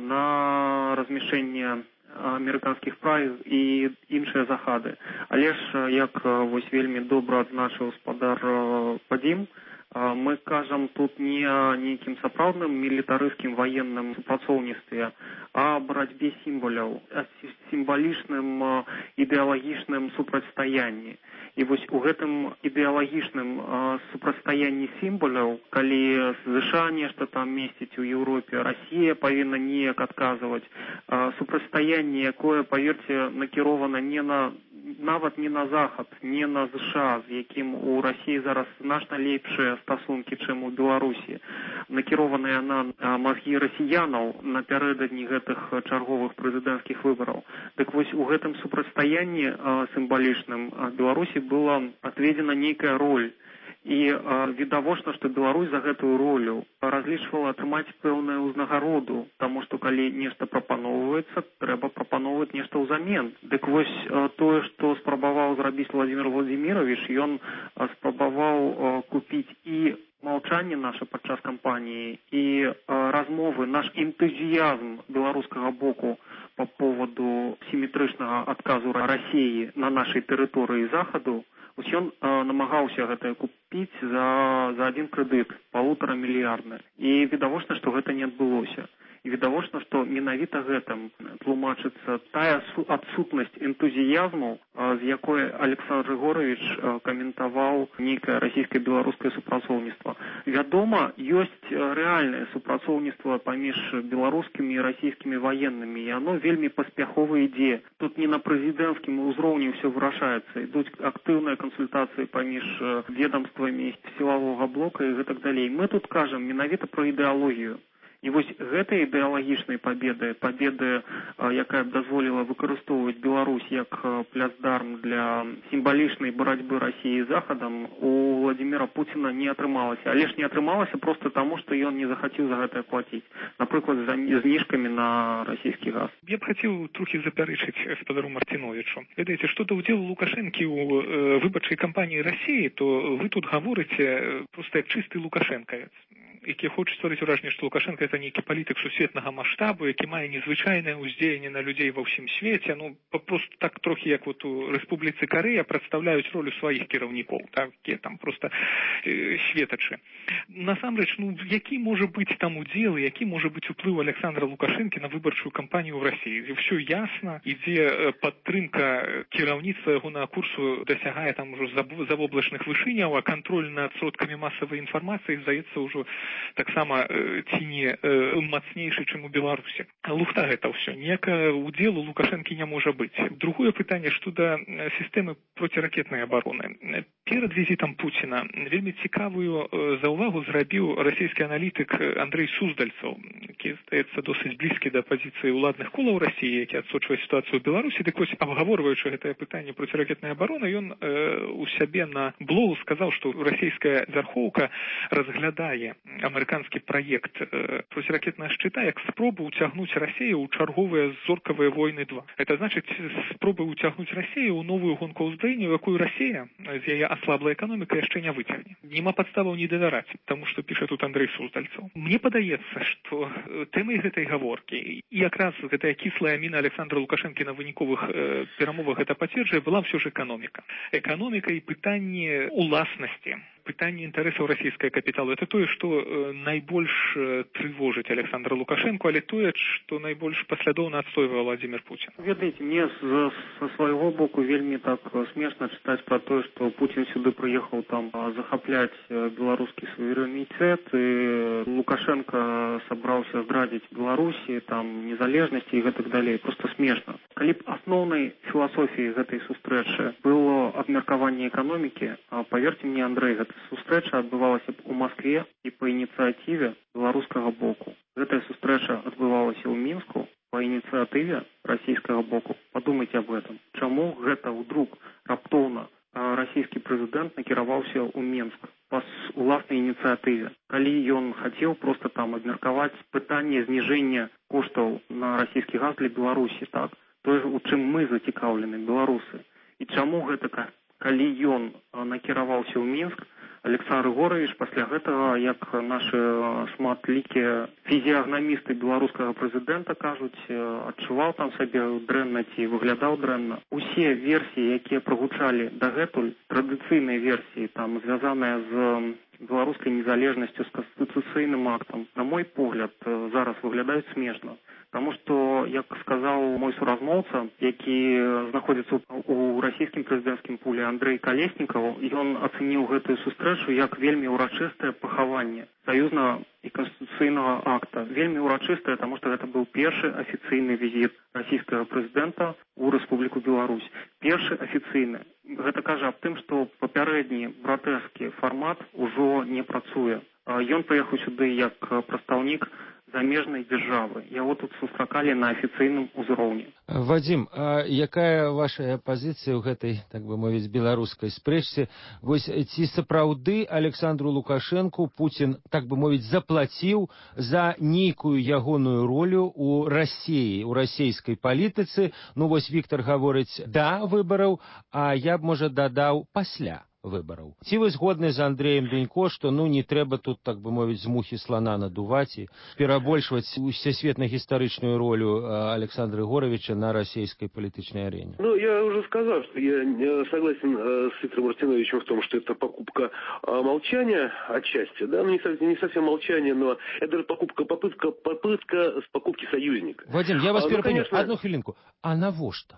на размяшчэнне амерыканскіх прайз і іншыя захады. Але ж, як вось вельмі добра адзначыў спадар Падзім, мы кажам тут не о нейкім сапраўдным мілітарыскім ваенным супрацоўніцтве, а барацьбе сімваляў, о сімвалічным ідэалагічным супрацьстаянні. І вось у гэтым ідэалагічным супрацьстаянні сімваляў, калі США нешта там месціць у Еўропе, Расія павінна неяк адказваць, супрацьстаянне, якое, паверце, накірована нават не на Захад, не на США, з якім у Расіі зараз значна лепшыя стасункі, чым у Беларусі, накіраваныя на мазгі расіянаў напярэдадні гэтых чарговых прэзідэнцкіх выбараў. Дык вось у гэтым супрацьстаянні сімвалічным Беларусі была адведзена нейкая роль. І відавочна, што Беларусь за гэтую ролю разлічвала атрымаць пэўную ўзнагароду, таму што калі нешта прапаноўваецца, трэба прапаноўваць нешта ўзамен. Дык вось тое, што спрабаваў зрабіць Владзімір Владзімірович, ён спрабаваў купіць і маўчанне наша падчас кампаніі, і размовы, наш энтузіязм беларускага боку па поводу сіметрычнага адказу Расіі на нашай тэрыторыі Захаду. Вось ён намагаўся гэта купіць за один крэдыт, 1,5 мільярдны. І відавочна, што гэта не адбылося. І відавочна, што менавіта гэтым тлумачыцца тая адсутнасць энтузіязму, з якой Александр Григорович каментаваў нейкае расійска-беларускае супрацоўніцтва. Вядома, ёсць рэальнае супрацоўніцтва паміж беларускімі і расійскімі ваеннымі, і оно вельмі паспяхова ідзе. Тут не на прэзідэнцкім узроўні ўсё вырашаецца. Ідуць актыўныя кансультацыі паміж ведомствамі сілавога блока і гэтак далей. Мы тут кажам менавіта пра ідэалогію. І вось гэтай ідэалагічнай пабеды, якая б дазволіла выкарыстоўваць Беларусь як плацдарм для сімвалічнай барацьбы Расіі з Захадам, у Владзіміра Пуціна не атрымалася. Але ж не атрымалася проста таму, што ён не захацеў за гэта плаціць. Напрыклад, за зніжкамі на расійскі газ. Я б хацеў трохі запярэчыць спадару Мартиновичу. Ведаеце, што да ўдзелу Лукашэнкі ў выбарчай кампаніі Расіі, то вы тут гаворыце проста як чысты лукашэнкавец, які хоча стварыць уражанне, што Лукашенко это нейкі палітык сусветнага маштабу, які мае незвычайнае ўздзеянне на людзей ва ўсім свеце. Ну, просто так трохі, як вот у Рэспубліцы Карэя прадстаўляюць ролю сваіх кіраўнікоў, так, якія там просто светачы. Насамрэч, ну, які можа быць там удзел, які можа быць уплыў Александра Лукашэнкі на выбарчую кампанію ў Расіі? Всё ясна, ідзе падтрымка кіраўніцтва ягонага курсу дасягае там ужо завоблачных вышыняў, а кантроль над сродкамі масавай інфармацыі, здаецца, ўжо таксама ці не мацнейшы, чым у Беларусі. Лухта гэта ўсё. Ніякага удзелу Лукашэнкі не можа быць. Другое пытанне, што да сістэмы проціракетнай абароны. Перад візітам Пуціна вельмі цікавую заўвагу зрабіў расійскі аналітык Андрэй Суздальцаў, які, здаецца, досыць блізкі да пазіцыі ўладных колаў Расіі, які адсочвае сітуацыю ў Беларусі. Дык вось, абгаворваючы гэтае пытанне проціракетнай абароны, ён у сябе на блогу сказаў, што расійская вярхоўка разглядае амерыканскі праект проціракетнага шчыта як спробу ўцягнуць Расію ў чарговыя зоркавыя войны 2. Это значыць спробы ўцягнуць Расію ў новую гонку ўзбраення, якую Расія з яе аслаблай эканомікай яшчэ не выцягне. Нема падставаў не давяраць, таму што піша тут Андрэй Суздальцаў. Мне падаецца, што тэмай гэтай гаворкі і якраз гэтая кіслая міна Александра Лукашэнкі на выніковых перамовах гэта пацверджае, была ўсё ж эканоміка. Эканоміка і пытанне уласнасці. пытанне інтарэсаў расійскага капіталу. Это тое, што найбольш трывожыць Александра Лукашенко, але тое, што найбольш паслядоўна адстойвае Владимир Путин. Ведаеце, мне со свайго боку вельмі так смешна чытаць пра тое, што Путин сюды прыехаў там захапляць беларускі суверэнітэт, і Лукашенко сабраўся здрадзіць Беларусі, там незалежнасці і гэтак далей. Просто смешна. Калі б асноўнай філасофіяй гэтай сустрэчы было абмеркаванне эканомікі, паверьце мне, Андрэй, гэта сустрэча адбывалася б у Маскве і па ініцыятыве беларускага боку. Гэтая сустрэча адбывалася ў Мінску па ініцыятыве расійскага боку. Падумайце аб гэтым. Чаму гэта ўдруг раптоўна расійскі прэзідэнт накіраваўся ў Мінск па уласнай ініцыятыве, калі ён хацеў проста там абмеркаваць пытанне зніжэння коштаў на расійскі газ для Беларусі, так? Тое, у чым мы зацікаўлены, беларусы. І чаму гэта, калі ён накіраваўся ў Мінск, Александр Григорович пасля гэтага, як нашы шматлікія фізіягнамісты беларускага прэзідэнта кажуць, адчуваў там сабе дрэнна ці выглядаў дрэнна. Усе версіі, якія прагучалі дагэтуль, традыцыйныя версіі, там звязаныя з беларускай незалежнасцю, з канстытуцыйным актам, на мой погляд, зараз выглядаюць смешна. Таму што, як сказаў мой суразмоўца, які знаходзіцца ў расійскім прэзідэнцкім пуле, Андрэй Калеснікаў, ён ацаніў гэтую сустрэчу як вельмі ўрачыстае пахаванне саюзнага і канстытуцыйнага акта. Вельмі ўрачыстае, таму што гэта быў першы афіцыйны візіт расійскага прэзідэнта ў Рэспубліку Беларусь. Першы афіцыйны. Гэта кажа аб тым, што папярэдні братэrsкі фармат ужо не працуе. Ён прыехаў сюды як прадстаўнік замежнай дзяржавы. Яго тут сустракалі на афіцыйным узроўні. Вадзім, а якая ваша пазіцыя ў гэтай, так бы мовіць, беларускай спрэчцы? Вось ці сапраўды Александру Лукашенку Путін, так бы мовіць, заплаціў за нейкую ягоную ролю ў Расіі, у расійскай палітыцы? Ну вось Віктор гаворыць да выбараў, а я б, можа, дадаў пасля выбараў. Ці вы згодны з Андрэем Бенько, што не трэба тут, так бы мовіць, з мухі слана надуваць і перабольшваць усесветна-гістарычную ролю Александра Григоровича на российской политической арене? Ну, я уже сказал, что я согласен с Виктором Мартиновичем в том, что это покупка молчания отчасти, да, ну не совсем молчание, но это попытка с покупки союзника. Вадим, я вас перепыню, конечно... одну хвилинку. А навошта?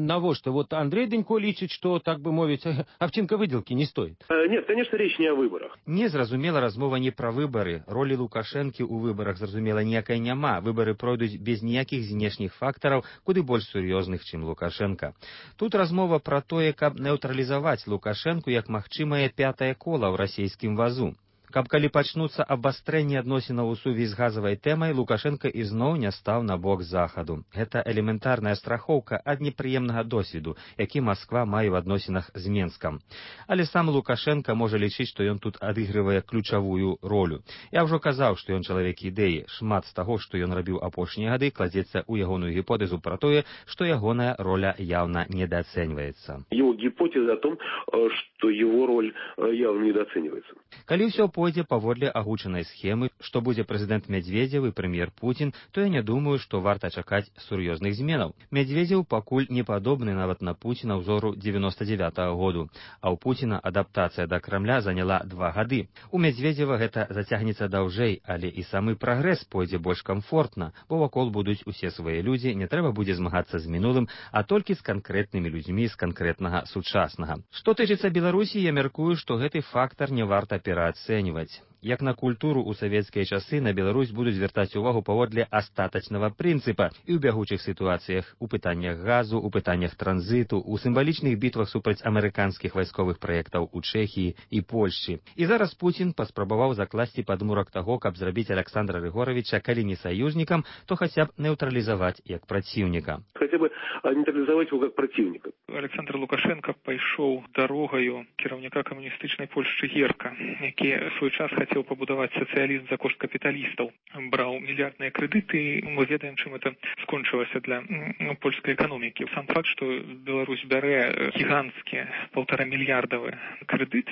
Вот Андрей Денько лічыць, что, так бы мовіць, овчинка выделки не стоит. Нет, конечно, речь не о выборах. Незразумела размова не пра выбары. Ролі Лукашэнкі ў выбарах, зразумела, ніякай няма. Выбары пройдуць без ніякіх знешніх фактараў, куды больш сур'ёзных, чым Лукашенко. Тут размова пра тое, каб neutrалізаваць Лукашэнку як магчымае пятае кола ў расійскім вазу. Каб калі пачнуцца абастрэнні адносінаў у сувязі з газавай тэмай, Лукашенко ізноў не стаў на бок захаду. Гэта элементарная страхоўка ад непрыемнага досведу, які Масква мае ў адносінах з Менскам. Але сам Лукашенко можа лічыць, што ён тут адыгрывае ключавую ролю. Я ўжо казаў, што ён чалавек ідэі. Шмат з таго, што ён рабіў апошнія гады, кладзецца ў ягоную гіпотэзу пра тое, што ягоная роля явна недооценивается. Его гипотеза о том, что его роль явно недооценивается. Калі ўсё пойдзе паводле агучанай схемы, што будзе прэзідэнт Медведзеў і прэм'ер Путін, то я не думаю, што варта чакаць сур'ёзных зменаў. Медведзеў пакуль не падобны нават на Пуціна ўзору 99-го году, а ў Пуціна адаптацыя да Крамля заняла 2 гады. У Медведзева гэта зацягнецца даўжэй, але і самы прагрэс пойдзе больш камфортна, бо вакол будуць усе свае людзі, не трэба будзе змагацца з мінулым, а толькі з канкрэтнымі людзьмі з канкрэтнага сучаснага. Што тычыцца Беларусі, я мяркую, што гэты фактар не варта пераацэньваць. Як на культуру ў савецкія часы на Беларусь будуць звяртаць увагу паводле астатачнага прынцыпа і ў бягучых сітуацыях, у пытаннях газу, у пытаннях транзіту, у сімвалічных бітвах супраць амерыканскіх вайсковых праектаў у Чэхіі і Польшчы. І зараз Путін паспрабаваў закласці падмурак таго, каб зрабіць Александра Григоровича, калі не саюзнікам, то хаця б neutrалізаваць як праціўніка. Хотя бы нейтралізаваць его как противника. Александр Лукашенко пайшоў дарогаю кіраўніка камуністычнай Польшчы Герка, які ў свой час хацеў пабудаваць сацыялізм за кошт капіталістаў. Браў мільярдныя крэдыты, мы ведаем, чым это скончылася для польскай эканомікі. Сам факт, што Беларусь бярэ гіганцкі 1,5-мільярдавы крэдыт,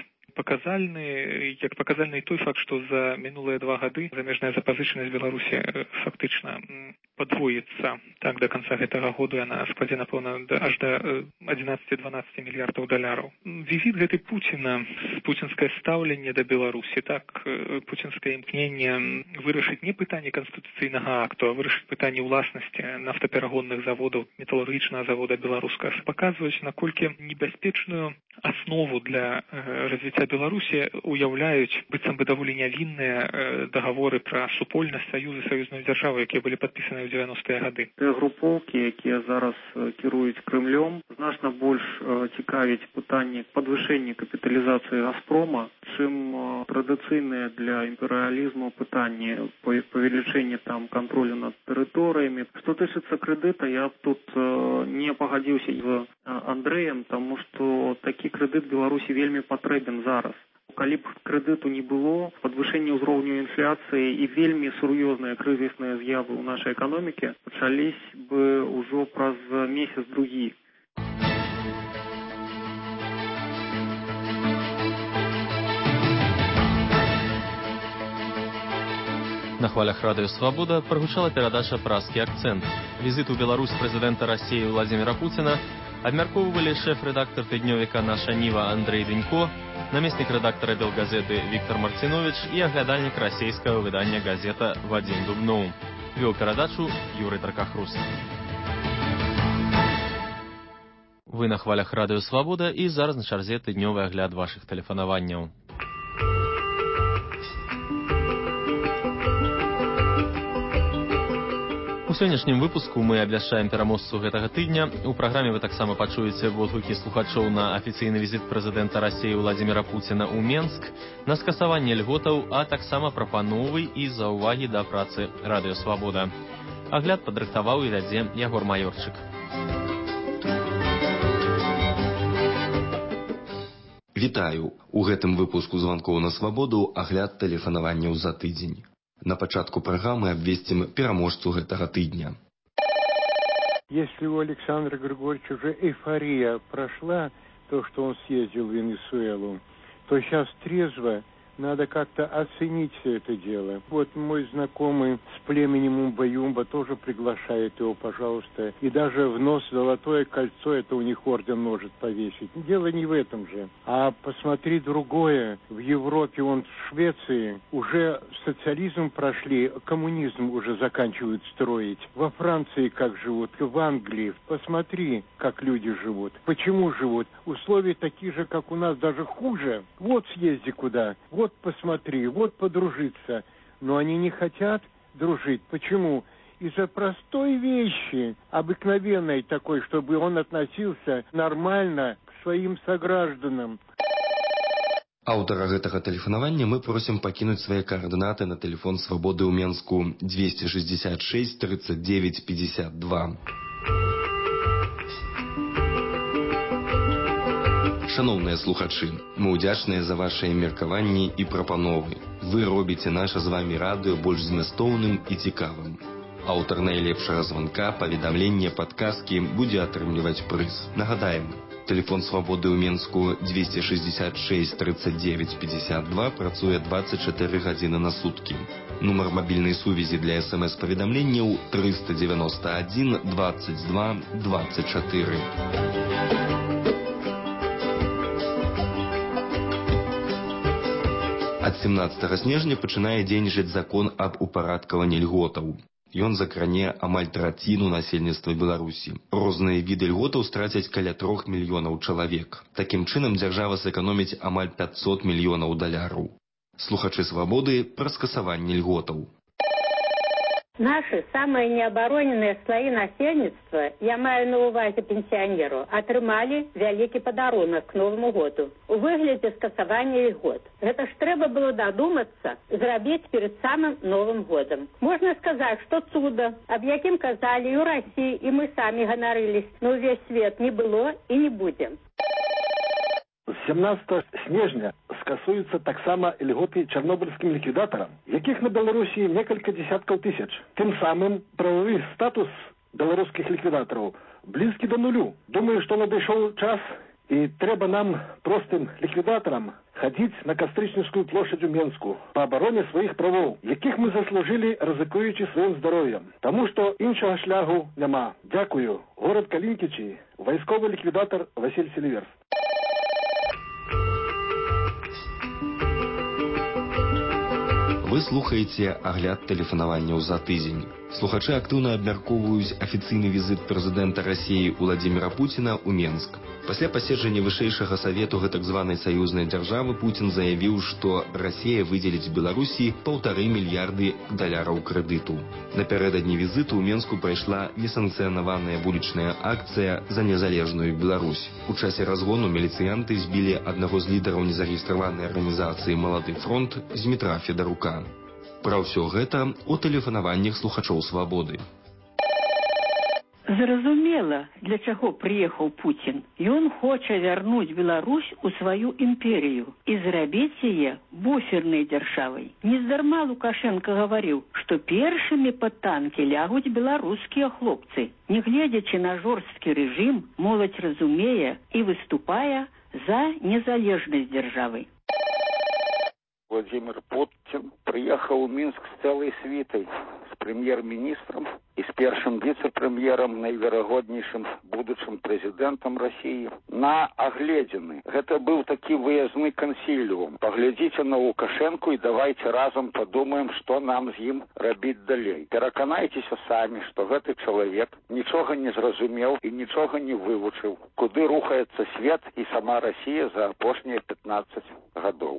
показальны той факт, што за мінулыя 2 гады замежная запазычанасць Беларусі фактычна падвоіцца. Так, до конца гэтага году яна складзе, напэўна, аж до 11-12 мільярдаў даляраў. Візіт гэты Пуціна, пуцінскае стаўленне да Беларусі, так, пуцінскае імкненне вырашыць не пытанне канстытуцыйнага акту, а вырашыць пытанне ўласнасці нафтаперагонных заводаў, металургічнага завода беларускага, паказваюць, наколькі небяспечную аснову для развіцця Беларусі уяўляюць быццам бы даволі нявінныя дагаворы пра супольнасць саюзу саюзную дзяржаву, якія былі падпісаны ў 90-е гады. Тыя групоўкі, якія зараз кіруюць Крымлём, значна больш цікавіць пытанне падвышэння капіталізацыі Газпрома, чым традыцыйныя для імперыялізму пытанні павелічэння там кантролю над тэрыторыямі. Што тычыцца крэдыта, я б тут не пагадзіўся з Андрэем, таму што такі крэдыт Беларусі вельмі патрэбен зараз. Калі б крэдыту не было, падвышэнне ўзроўню інфляцыі і вельмі сур'ёзныя крызісныя з'явы ў нашай эканоміке пачались бы ўжо праз месяц-другі. На хвалях радыё «Свабода» прагучала перадача «Празкі акцэнт». Візит у Беларусь прэзідэнта Расіі Владзіміра Пуціна абмяркоўвалі шэф-рэдактар тыднёвіка «Наша Ніва» Андрэй Дэнько, намеснік рэдактара «Белгазеты» Віктор Марцинович і аглядальнік расійскага выдання «Газета» Вадзім Дубноў. Вёў перадачу Юрый Таркахрус. Вы на хвалях радыё «Свабода» і зараз на чарзе тыднёвы агляд вашых тэлефанаванняў. У сённяшнім выпуску мы абвяшчаем пераможцу гэтага тыдня. У праграме вы таксама пачуеце водгукі слухачоў на афіцыйны візіт прэзідэнта Расіі Владзіміра Пуціна ў Менск, на скасаванне льготаў, а таксама прапановы і заўвагі да працы радыё «Свабода». Агляд падрыхтаваў і вядзе Ягор Маёрчык. Вітаю! У гэтым выпуску званкоў на свабоду агляд тэлефанаванняў за тыдзень. На пачатку праграмы абвесцім пераможцу гэтага тыдня. Если у Александра Григорьевича уже эйфория прошла, то, что он съездил в Венесуэлу, то сейчас трезво надо как-то оценить все это дело. Вот мой знакомый с племенем Умба-Юмба тоже приглашает его, пожалуйста. И даже в нос золотое кольцо, это у них орден может повесить. Дело не в этом же. А посмотри другое. В Европе, вон в Швеции, уже социализм прошли, коммунизм уже заканчивают строить. Во Франции как живут, в Англии. Посмотри, как люди живут. Почему живут? Условия такие же, как у нас, даже хуже. Вот съезди куда. Вот посмотри, вот подружиться. Но они не хотят дружить. Почему? Из-за простой вещи, обыкновенной такой, чтобы он относился нормально к своим согражданам. Аўтара гэтага тэлефанавання мы просім пакінуць свае каардынаты на тэлефон свабоды ў Менску 266 39 52. Шановныя слухачы, мы ўдзячныя за вашыя меркаванні і прапановы. Вы робіце наша з вамі радыё больш змястоўным і цікавым. Аўтар найлепшага званка, паведамлення, падказкі будзе атрымліваць прыз. Нагадаем, тэлефон свабоды ў Менску 266 39 52 працуе 24 гадзіны на суткі. Нумар мабільнай сувязі для СМС-паведамленняў 391 22 24. Ад 17 снежня пачынае дзейнічаць закон аб упарадкаванні льготаў. Ён закране амаль траціну насельніцтва Беларусі. Розныя віды льготаў страцяць каля 3 мільёнаў чалавек. Такім чынам дзяржава сэканоміць амаль 500 мільёнаў даляраў. Слухачы свабоды пра скасаванне льготаў. Наши самые необороненные слои насельніцтва, я маю на увазе пенсионеру, атрымалі вялікі падарунак к Новому году у выглядзе скасавання льгот. Гэта ж трэба было дадумацца зрабіць перед самым Новым годом. Можно сказать, что цудо, об якім казалі і ў Расіі, і мы самі ганарылись, но ўвесь свет не было і не будзе. З 17 снежня скасуюцца таксама льготы чарнобыльскім ліквідатарам, якіх на Беларусі некалькі десяткаў тысяч. Тым самым прававы статус беларускіх ліквідатараў блізкі да нулю. Думаю, што надышоў час И треба нам, простым ликвидаторам, ходить на Кастрычніцкую площадь у Менску по обороне своих правов, яких мы заслужили, ризикуючи своим здоровьем. Тому что іншого шляху нема. Дякую. Город Калинкичи, войсковый ликвидатор Василь Селиверс. Вы слухаеце агляд тэлефанаванняў за тыдзень. Слухачы актыўна абмяркоўваюць афіцыйны візіт прэзідэнта Расіі Владзіміра Пуціна ў Менск. Пасля паседжання вышэйшага савету гэтак званай саюзнай дзяржавы Пуцін заявіў, што Расія выдзеліць Беларусі $1,5 мільярды крэдыту. Напярэдадні візіту ў Менску прайшла несанкцыянаваная вулічная акцыя за незалежную Беларусь. У часе разгону міліцыянты збілі аднаго з лідараў незарэгістраванай арганізацыі «Малады фронт» Змітра Федарука. Пра ўсё гэта у тэлефанаваннях слухачоў «Свабоды». Зразумела, для чаго прыехаў Пуцін. Ён хоча вярнуць Беларусь у сваю імперію і зрабіць яе буфернай дзяржавай. Нездарма Лукашенко гаварыў, што першымі пад танкі лягуць беларускія хлопцы. Нягледзячы на жорсткі рэжым, моладзь разумее і выступае за незалежнасць дзяржавы. Владимир Путин приехал в Минск с целой свитой, с премьер-министром и с первым вице-премьером, наивероятнейшим будущим президентом России, на огледины. Это был такой выездный консилиум. Поглядите на Лукашенко и давайте разом подумаем, что нам с ним робить далей. Переконайтесь сами, что этот человек ничего не зразумел и ничего не выучил, куда рухается свет и сама Россия за опошние 15 годов.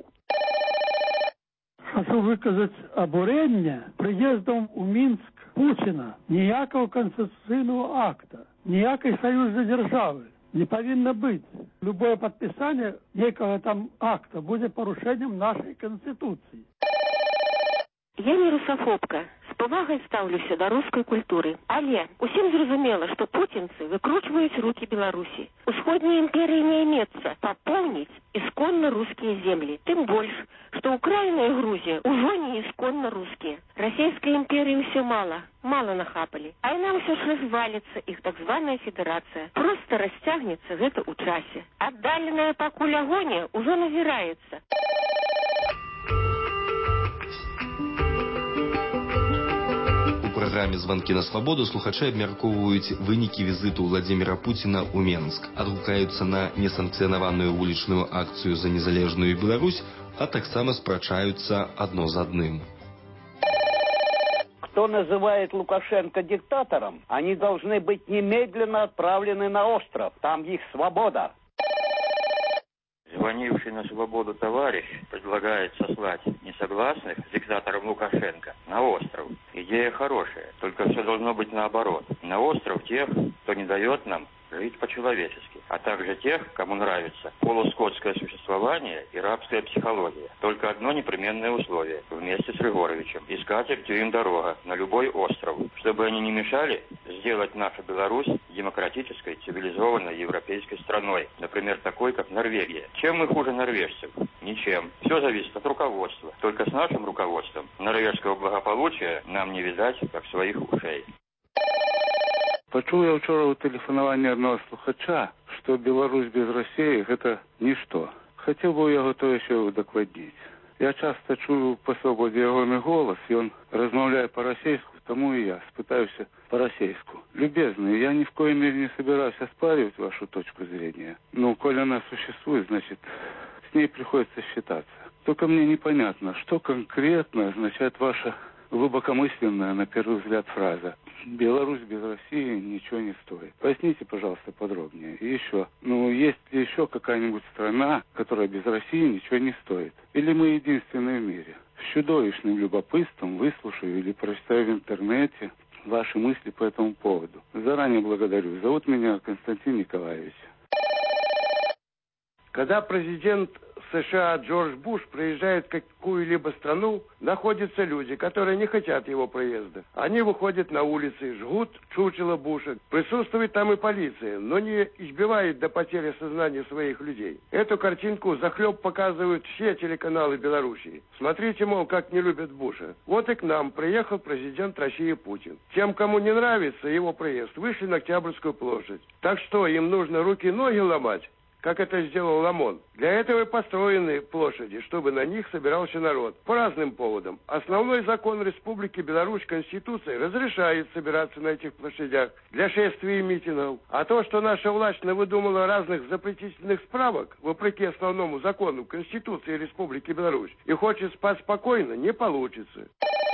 Хочу выказать обурение приездом у Минск Путина. Ніякого конституційного акта, ніякої союзної держави не повинно быть. Любое подписание некого там акта будет порушением нашей Конституции. Я не русафобка. З павагай стаўлюся да рускай культуры. Але усім зразумела, што пуцінцы выкручваюць рукі Беларусі. Усходняя імперія не імецца папоўніць ісконна рускія землі. Тым больш, што Украіна і Грузія ўжо не ісконна рускія. Расійскай імперіі ўсё мала нахапалі. А яна ўсё ж разваліцца, іх так званая федэрацыя. Проста расцягнецца гэта ў часе. Аддаленая пакуль агонія ўжо назіраецца. У праграме «Званкі на свабоду» слухачы абмяркоўваюць вынікі візіту Владзіміра Пуціна ў Менск, адгукаюцца на несанкцыянаваную вулічную акцыю за незалежную Беларусь, а таксама спрачаюцца адно з адным. Кто называет Лукашенко диктатором, они должны быть немедленно отправлены на остров. Там их свобода. Звонивший на свободу товарищ предлагает сослать несогласных с диктатором Лукашенко на остров. Идея хорошая, только все должно быть наоборот. На остров тех, кто не дает нам жить по-человечески, а также тех, кому нравится полускотское существование и рабская психология. Только одно непременное условие – вместе с Рыгоровичем. И с катертью им дорога на любой остров, чтобы они не мешали сделать нашу Беларусь демократической, цивилизованной европейской страной, например, такой, как Норвегия. Чем мы хуже норвежцев? Ничем. Все зависит от руководства. Только с нашим руководством норвежского благополучия нам не видать, как своих ушей. Почув я вчора у тэлефанаванні одного слухача, што Беларусь без России – гэта нішто. Хацеў бы яго то яшчэ удакладніць. Я часто чую по свободе ягоны голос, и он размаўляе по-расейску, тому и я спытаюся по-расейску. Любезный, я ни в коей мере не собираюсь оспаривать вашу точку зрения. Но коль она существует, значит, с ней приходится считаться. Только мне непонятно, что конкретно означает ваша глубокомысленная, на первый взгляд, фраза «Беларусь без России ничего не стоит». Поясните, пожалуйста, подробнее. И еще, есть ли еще какая-нибудь страна, которая без России ничего не стоит? Или мы единственные в мире? С чудовищным любопытством выслушаю или прочитаю в интернете ваши мысли по этому поводу. Заранее благодарю. Зовут меня Константин Николаевич. Когда президент США Джордж Буш приезжает в какую-либо страну, находятся люди, которые не хотят его приезда. Они выходят на улицы, жгут чучело Буша. Присутствует там и полиция, но не избивает до потери сознания своих людей. Эту картинку захлеб показывают все телеканалы Белоруссии. Смотрите, мол, как не любят Буша. Вот и к нам приехал президент России Путин. Тем, кому не нравится его приезд, вышли на Октябрьскую площадь. Так что, им нужно руки и ноги ломать? как это сделал Ламон. Для этого и построены площади, чтобы на них собирался народ. По разным поводам. Основной закон Республики Беларусь, Конституция, разрешает собираться на этих площадях для шествий и митингов. А то, что наша власть навыдумала разных запретительных справок, вопреки основному закону Конституции Республики Беларусь, и хочет спать спокойно, не получится.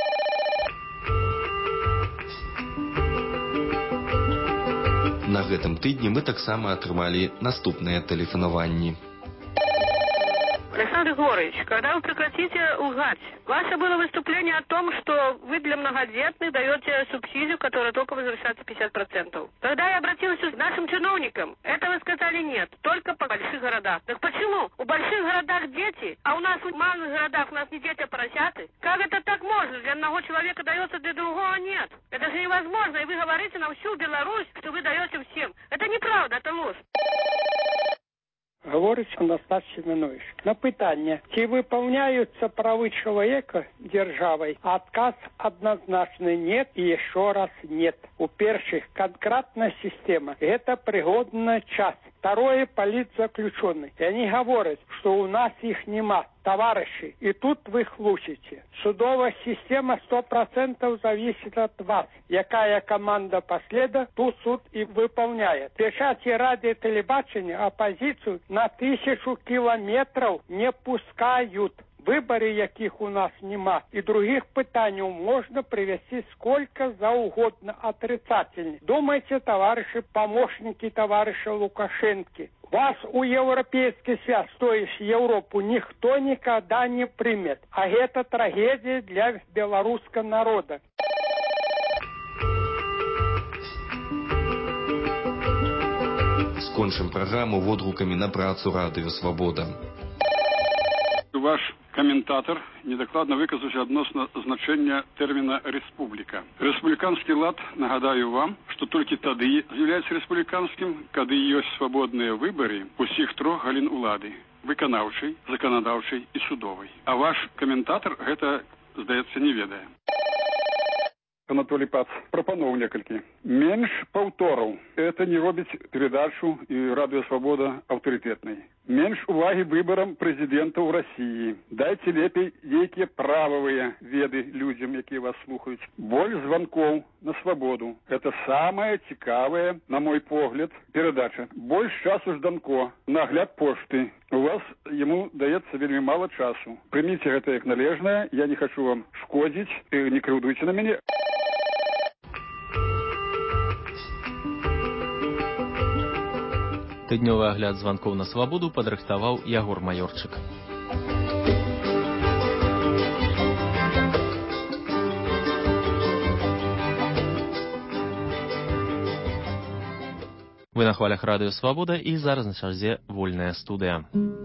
На гэтым тыдні мы таксама атрымалі наступныя тэлефанаванні. Александр Егорович, когда вы прекратите лгать? Ваше было выступление о том, что вы для многодетных даете субсидию, которая только возвращается 50%. Когда я обратилась к нашим чиновникам, это вы сказали нет, только по больших городах. Так почему? У больших городах дети, а у нас в малых городах у нас не дети, а поросяты. Как это так можно? Для одного человека дается, для другого нет. Это же невозможно, и вы говорите на всю Беларусь, что вы даете всем. Это неправда, это ложь. Говорить Анастас Семенович. На питання, чи выполняются правы человека державой? Отказ однозначный нет и еще раз нет. У-перших, конкретная система. Это пригодный час. Второе, политзаключенные. И они говорят, что у нас их нема. Товарищи, и тут вы хлусите. Судовая система 100% зависит от вас. Якая команда последа, ту суд и выполняет. Печати радио телебачения оппозицию на 1000 километров не пускают. Выборы, яких у нас нема, и других пытаний можно привести сколько за угодно отрицательных. Думайте, товарищи помощники товарища Лукашенко, вас у Европейский Союз, то есть Европу, никто никогда не примет. А это трагедия для белорусского народа. Скончым праграму водгукамі на працу Радыё Свабода. Ваш каментатор недокладно выказаўся адносна значэння тэрміна «рэспубліка». Рэспубліканскі лад, нагадаю вам, што толькі тады з'яўляецца рэспубліканскім, кады ёсць свабодныя выбары усіх трох галін улады – выканаўчай, заканадаўчай і судовай. А ваш каментатор гэта, здаецца, не ведае. Анатолий Пац прапаноў некалькі. Менш паўтораў. Это не робіць передачу і Радыё Свабода аўтарытэтнай. Менш увагі выбарам прэзідэнта ў Расіі. Дайце лепей нейкія прававыя веды людзям, якія вас слухаюць. Больш званкоў на свабоду. Это самая цікавая, на мой погляд, перадача. Больш часу Жданко. Нагляд пошты. У вас яму даецца вельмі мала часу. Прыміце гэта як належнае. Я не хачу вам шкодзіць. Не крыўдуйце на мяне. Тыднёвы агляд званкоў на свабоду падрыхтаваў Ягор Маёрчык. Вы на хвалях Радыё Свабода і зараз на чарзе вольная студыя.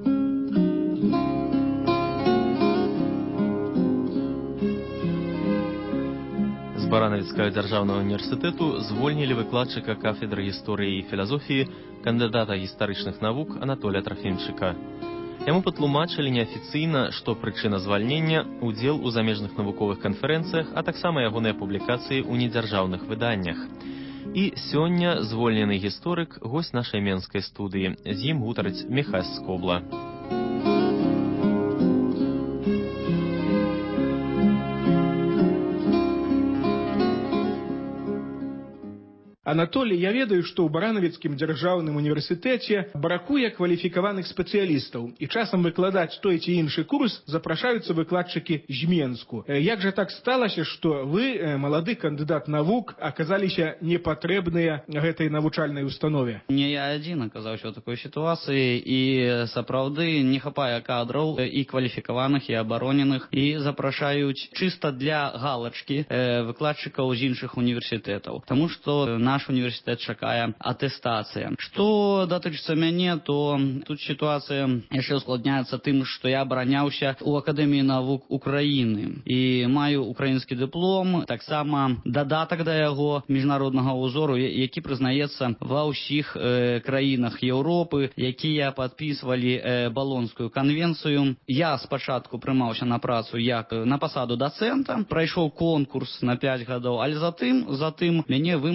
З Баранавіцкага дзяржаўнага універсітэту звольнілі выкладчыка кафедры гісторыі і філазофіі, кандыдата гістарычных навук Анатолія Трафімчыка. Яму патлумачылі неафіцыйна, што прычына звальнення – удзел у замежных навуковых канферэнцыях, а таксама ягоныя публікацыі ў недзяржаўных выданнях. І сёння звольнены гісторык – госць нашай менскай студыі. З ім гутарыць Міхась Скобла. Анатолий, я ведаю, што ў Баранавіцкім дзяржаўным універсітэце бракуе кваліфікаваных спецыялістаў, і часам выкладаць той ці іншы курс запрашаюцца выкладчыкі з Менску. Як жа так сталася, што вы, малады кандыдат навук, аказаліся непатрэбныя гэтай навучальнай установе? Не я адзін аказаўся ў такой сітуацыі, і сапраўды не хапае кадраў і кваліфікаваных, і абароненых, і запрашаюць чыста для галачкі выкладчыкаў з іншых універсітэтаў. Таму што наш універсітэт чакае атэстацыя. Што датычыцца мяне, то тут сітуацыя яшчэ ускладняецца тым, што я абараняўся ў Акадэміі навук Украіны і маю украінскі дыплом, таксама дадатак да яго міжнароднага ўзору, які прызнаецца ва ўсіх краінах Еўропы, якія падпісвалі Балонскую канвенцыю. Я спачатку прымаўся на працу як на пасаду дацэнта, прайшоў конкурс на 5 гадоў, але затым мяне вымусілі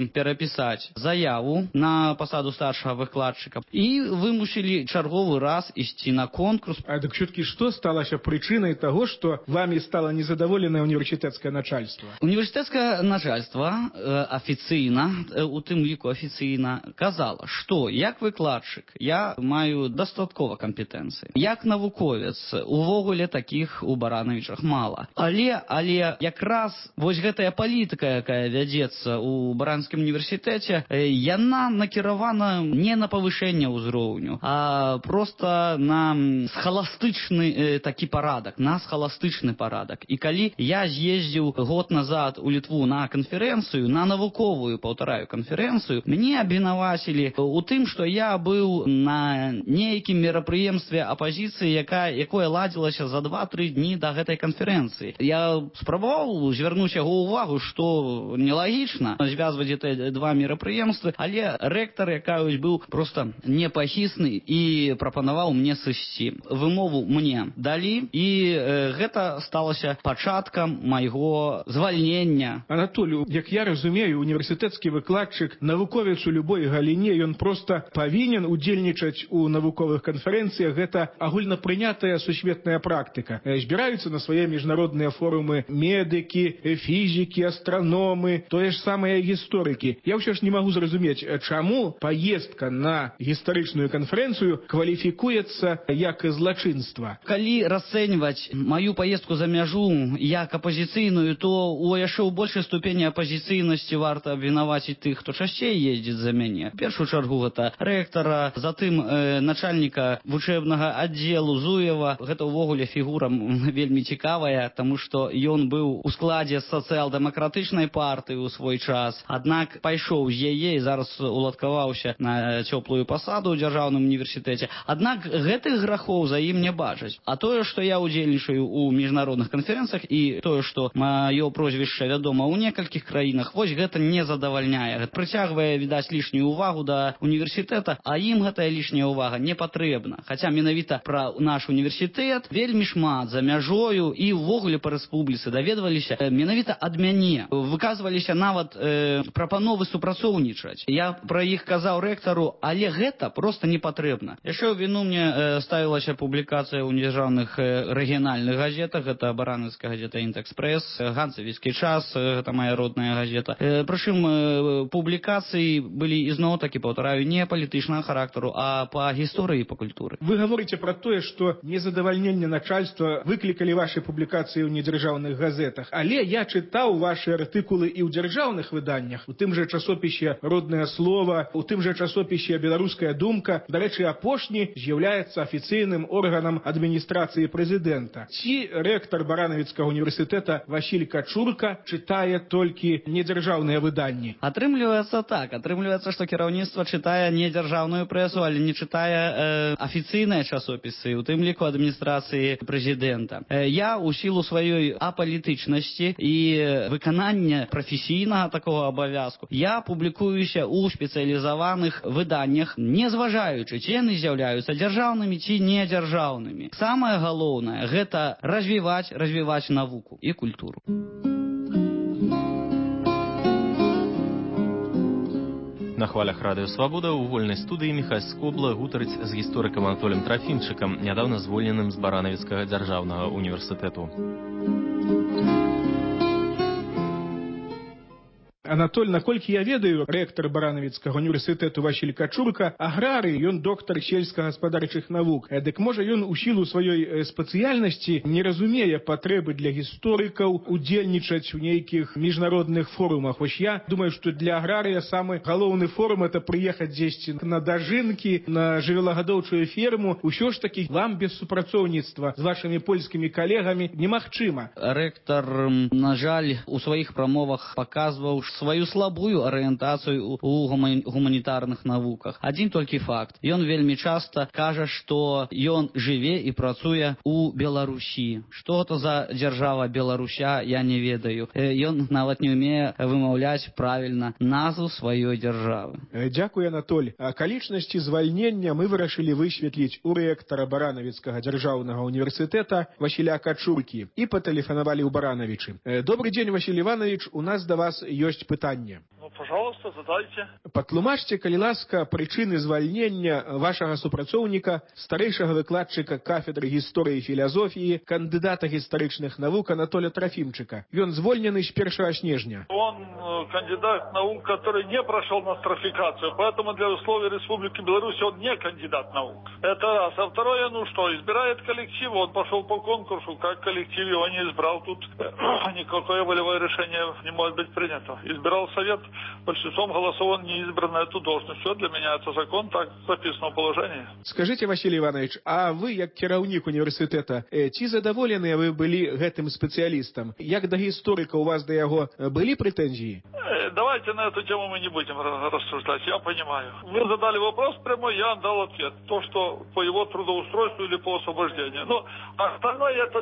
перапісаць заяву на пасаду старшага выкладчыка і вымусілі чарговы раз ісці на конкурс. А так все-таки что сталася причиной того, что вами стало незадоволенное университетское начальство? Университетское начальство офіцыйна, у тым ліку афіцыйна, казала, што як выкладчык я маю дастаткова кампетэнцыі. Як навуковец увогуле такіх у Баранавічах мала. Але якраз вось гэтая палітыка, якая вядзецца ў Баранскім універсітэце, яна накіравана не на павышэнне ўзроўню, а просто на схаластычны такі парадак, на схаластычны парадак. І калі я з'ездзіў год назад у Літву на канферэнцыю, на навуковую, паўтараю, канферэнцыю, мяне абвінавацілі у тым, што я быў на нейкім мерапрыемстве апазіцыі, якое ладзілася за 2-3 дні да гэтай канферэнцыі. Я спрабаваў звярнуць яго ўвагу, што нелагічна звязваць гэтыя два мерапрыемствы, але рэктар, який быў просто непахісны і прапанаваў мне сысці. Вымову мне далі, і гэта сталася пачаткам майго звальнення. Анатолий, як я разумею, універсітэцкі выкладчык, навуковец у любой галіне, ён просто павінен удзельнічаць у навуковых канферэнцыях. Гэта агульнапрынятая сусветная практыка. Збіраюцца на свае міжнародныя форумы медыкі, фізікі, астраномы, тое ж самае гісторыкі. Я ўсё ж не магу зразумець, чаму паездка на гістарычную канферэнцыю кваліфікуецца як злачынства. Калі расцэньваць маю паездку за мяжу як апазіцыйную, то у яшчэ ў большай ступені апазіцыйнасці варта абвінаваціць тых, хто часцей ездзіць за мяне. В першую чаргу гэта рэктара, затым начальніка вучэбнага аддзелу Зуева. Гэта ўвогуле фігура вельмі цікавая, таму што ён быў у складзе сацыял-дэмакратычнай партыі ў свой час, аднак пайшоў з яе і зараз уладкаваўся на цёплую пасаду ў дзяржаўным універсітэце. Аднак гэтых грахоў за ім не бачаць. А тое, што я удзельнічаю ў міжнародных канферэнцыях і тое, што маё прозвішча вядома ў некалькіх краінах, вось гэта не задавальняе. Гэта прыцягвае, відаць, лішнюю ўвагу да універсітэта, а ім гэтая лішняя ўвага не патрэбна. Хаця менавіта пра наш універсітэт вельмі шмат за мяжою і ўвогуле па рэспубліцы даведваліся менавіта ад мяне. Выказваліся нават прапановы супрацоўнічаць. Я пра іх казаў рэктару, але гэта проста не патрэбна. Яшчэ ў віну мне ставілася публікацыя ў дзяржаўных рэгіянальных газетах. Гэта баранаўская газета «Інтэкспрэс», «Ганцевіцкі час», гэта моя родная газета. Прычым публікацыі былі ізноў-такі, паўтараю, не палітычнага характару, а па гісторыі і па культуры. Вы гаворыце пра тое, што незадавальненне начальства выклікалі ваши публікацыі ў недзяржаўных газетах. Але я чытаў ваши артыкулы і ў дзяржаўных выданнях, у тым жа часопісе «Роднае слово», у тым жа часопісе «Беларуская думка». Дарэчы, апошні з'яўляецца афіцыйным органам адміністрацыі прэзідэнта. Ці рэктар Баранавіцкага універсітэта Васіль Качурка чытае толькі недзяржаўныя выданні? Атрымліваецца так. Атрымліваецца, што кіраўніцтва чытае не дзяржаўную прэсу, але не чытае афіцыйныя часопісы, у тым ліку адміністрацыі прэзідэнта. Я у сілу сваёй апалітычнасці і выканання прафесійнага такога абавязку, я публікуюся ў спецыялізаваных выданнях, не зважаючы, ці яны з'яўляюцца дзяржаўнымі ці не дзяржаўнымі. Самае галоўнае гэта развіваць навуку і культуру. На хвалях Радыё Свабода ў вольнай студыі Міхась Скобла гутарыць з гісторыкам Анатолем Трафінчыкам, нядаўна звольненым з Баранавіцкага дзяржаўнага універсітэту. Анатоль, наколькі я ведаю, рэктар Баранавіцкага універсітэту Васіль Качурка аграрый, ён доктар сельскагаспадарчых навук. Дык можа ён у сілу сваёй спецыяльнасці не разумее патрэбы для гісторыкаў удзельнічаць у нейкіх міжнародных форумах. Вось я думаю, што для аграрыя самы галоўны форум это прыехаць дзесьці на дажынкі, на жывёлагадоўчую ферму. Усё ж такі вам без супрацоўніцтва з вашымі польскімі калегамі немагчыма. Рэктар, на жаль, у сваіх прамовах паказваў сваю слабую арыентацыю ў гуманітарных навуках. Адзін толькі факт. Ён вельмі часта кажа, што ён жыве і працуе ў Беларусі. Што гэта за дзяржава Беларуся, я не ведаю. Ён нават не ўмее вымаўляць правільна назву сваёй дзяржавы. Дзякуй, Анатоль. Акалічнасці звальнення мы вырашылі высветліць у рэктара Баранавіцкага дзяржаўнага універсітэта Васіля Качуркі і патэлефанавалі ў Баранавічы. Добрый дзень, Васіль Іванович, у нас да вас ёсць пытанне. Ну, Пожалуйста, задайте. Патлумачце, калі ласка, прычыны звальнення вашага супрацоўніка, старэйшага выкладчыка кафедры гісторыі і філазофіі, кандыдата гістарычных навук Анатоля Трофимчика. Ён звольнены з 1 снежня. Он кандидат наук, который не прошел нострификацию, поэтому для условий Республики Беларусь он не кандидат наук. Это раз. А второе, избирает коллектив, он пошел по конкурсу, как коллектив его не избрал, тут никакое волевое решение не может быть принято. Избирал совет, большинством голосов он не избран на эту должность. Все, для меня это закон, так записано в положении. Скажите, Василий Иванович, а вы, як кіраўнік універсітэта, ці задаволеныя вы былі гэтым спецыялістам? Як да гісторыка у вас да яго былі прэтэнзіі? Давайте на эту тему мы не будем рассуждать, я понимаю. Вы задали вопрос прямой, я дал ответ. То, что по его трудоустройству или по освобождению. Но остальное это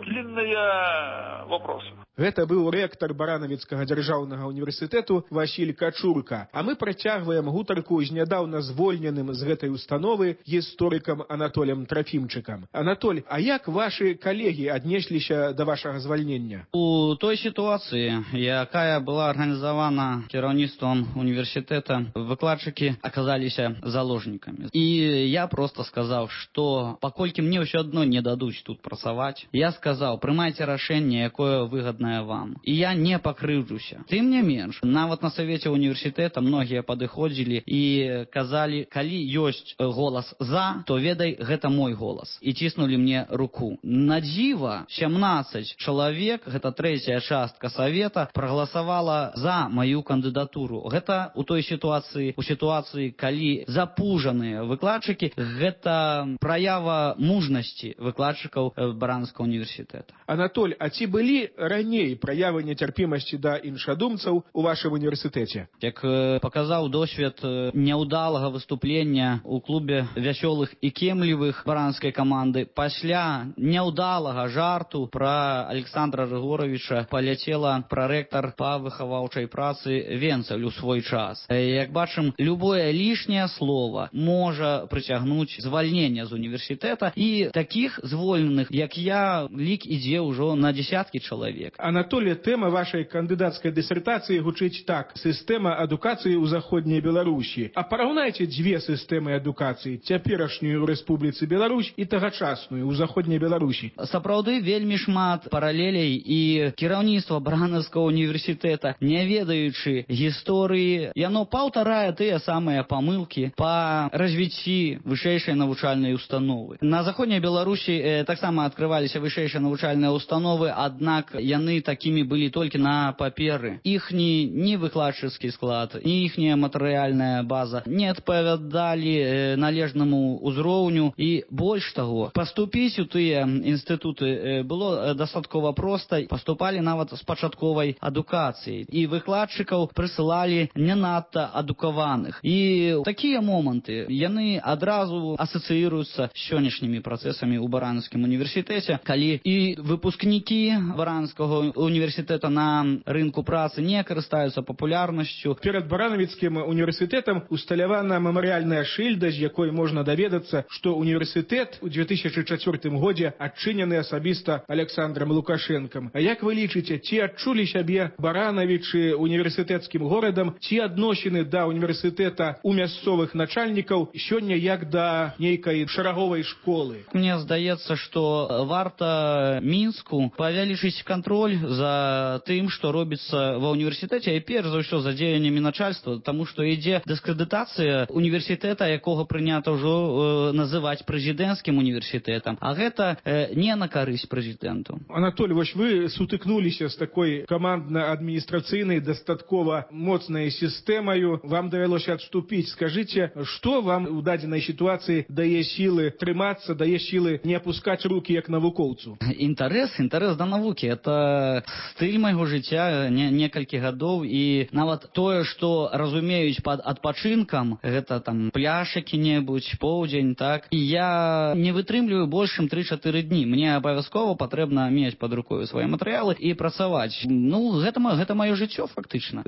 длинные вопросы. Гэта быў рэктар Баранавіцкага дзяржаўнага універсітэту Васіль Качурка. А мы працягваем гутарку з нядаўна звольненым з гэтай установы гісторыкам Анатолем Трофимчыкам. Анатоль, а як ваши калегі аднесліся да вашага звальнення? У той сітуацыі, якая была арганізавана кіраўніцтвам універсітэта, выкладчыкі аказаліся заложнікамі. І я просто сказаў, што паколькі мне ўсё адно не дадуць тут працаваць, я сказаў, прымайце рашэнне, якое выгадна вам. І я не пакрыўджуся. Тым не менш, нават на савеце універсітэта многія падыходзілі і казалі, калі ёсць голас за, то ведай, гэта мой голас. І ціснулі мне руку. На дзіва 17 чалавек, гэта трэцяя частка савета, прагаласавала за маю кандыдатуру. Гэта у той сітуацыі, у сітуацыі, калі запужаныя выкладчыкі, гэта праява мужнасці выкладчыкаў Баранскага універсітэта. Анатоль, а ці былі раней праявы нецярпімасці да іншадумцаў у вашым універсітэце? Як паказаў досвед няўдалага выступлення ў клубе вясёлых і кемлівых баранскай каманды, пасля няўдалага жарту пра Александра Рыгоровича паляцела прарэктар па выхаваўчай працы Венцаль у свой час. Як бачым, любое лішняе слово можа прыцягнуць звальнення з універсітэта, і такіх звольненых, як я, лік ідзе ўжо на дзесяткі чалавек. Анатолий, тэма вашай кандыдацкай дысертацыі гучыць так: сістэма адукацыі ў заходняй Беларусі. А параўнайце дзве сістэмы адукацыі, цяперашнюю ў Рэспубліцы Беларусь і тагачасную ў заходняй Беларусі. Сапраўды вельмі шмат паралелей, і кіраўніцтва Баранаўскага універсітэта, не ведаючы гісторыі, яно паўтарае тыя самыя памылкі па развіцці вышэйшай навучальнай установы. На заходняй Беларусі таксама адкрываліся вышэйшыя навучальныя установы, аднак яны такімі былі толькі на паперы. Іхні ні выкладчыцкі склад, ні іхняя матэрыяльная база не адпавядалі належнаму ўзроўню, і больш таго, паступіць у тыя інстытуты было дастаткова проста, паступалі нават з пачатковай адукацыяй, і выкладчыкаў прысылалі не надта адукаваных. І такія моманты, яны адразу асацыіруюцца з сённяшнімі працэсамі ў Баранаўскім універсітэце, калі і выпускнікі Баранаўскага універсітэта на рынку працы не карыстаюцца папулярнасцю. Перад Баранавіцкім універсітэтам усталявана мемарыяльная шыльда, з якой можна даведацца, што універсітэт у 2004 годзе адчынены асабіста Александром Лукашенком. А як вы лічыце, ці адчулі сябе Баранавічы універсітэцкім горадам, ці адносіны да універсітэта у мясцовых начальнікаў сёння як да нейкай шараговай школы? Мне здаецца, што варта Мінску павялічыць кантроль за тым, што робіцца ва універсітэце, і перш за ўсё за дзеяннямі начальства, таму што ідзе дыскрэдытацыя універсітэта, якога прынята ўжо называць прэзідэнцкім універсітэтам, а гэта не на карысць прэзідэнту. Анатоль, вось вы сутыкнуліся з такой камандна-адміністрацыйнай дастаткова моцнай сістэмаю, вам давялося адступіць. Скажыце, што вам у дадзенай сітуацыі дае сілы трымацца, дае сілы не апускаць рукі як навукоўцу? Інтарэс да навукі, это стыль майго жыцця некалькі гадоў, і нават тое, што разумеюць пад адпачынкам, гэта там пляж які-небудзь, поўдзень, так, і я не вытрымліваю больш чым 3-4 дні. Мне абавязкова патрэбна мець пад рукою свае матэрыялы і працаваць. Ну, гэта маё жыццё, фактычна.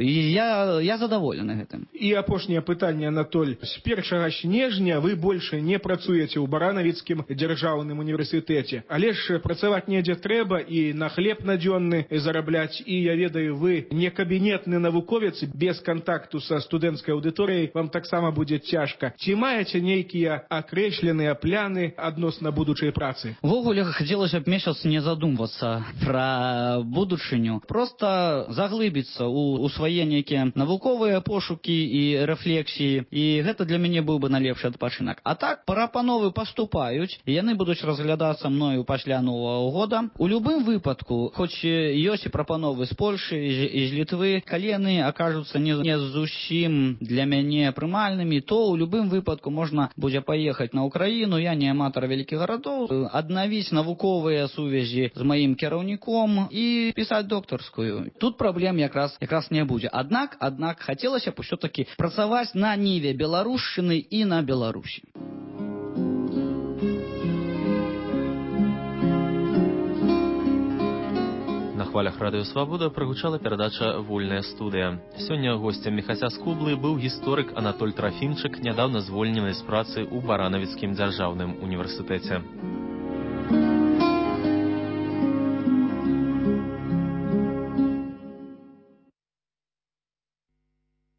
І я задаволены гэтым. І апошняе пытанне, Анатоль. З 1 снежня вы больше не працуеце ў Баранавіцкім дзяржаўным універсітэце. Але ж працаваць недзе трэба і на хлеб надзённы зарабляць. І я ведаю, вы не кабінетны навуковец, без кантакту са студэнцкай аўдыторыяй вам таксама будзе цяжка. Ці маеце нейкія акрэсленыя пляны адносна будучай працы? Увогуле, хацелася б месяц не задумвацца пра будучыню. Просто заглыбіцца ў свае нейкія навуковыя пошукі і рэфлексіі. І гэта для мяне быў бы найлепшы адпачынак. А так, прапановы паступаюць, і яны будуць разглядацца мною пасля Новага года. У любым выпадку, хоць ёсць і прапановы з Польшы і з Літвы, калі яны акажуцца не зусім для мяне прымальнымі, то ў любым выпадку можна будзе паехаць на Украіну. Я не аматар вялікіх гарадоў, аднавіць навуковыя сувязі з маім кіраўніком і пісаць доктарскую. Тут праблем якраз не будзе. Аднак хацелася б усё-такі працаваць на ніве беларушчыны і на Беларусі. На хвалях Радыё Свабода прагучала перадача «Вольная студыя». Сёння госцем «Міхася з Кублы» быў гісторык Анатоль Трафінчык, нядаўна звольнены з працы ў Баранавіцкім дзяржаўным універсітэце.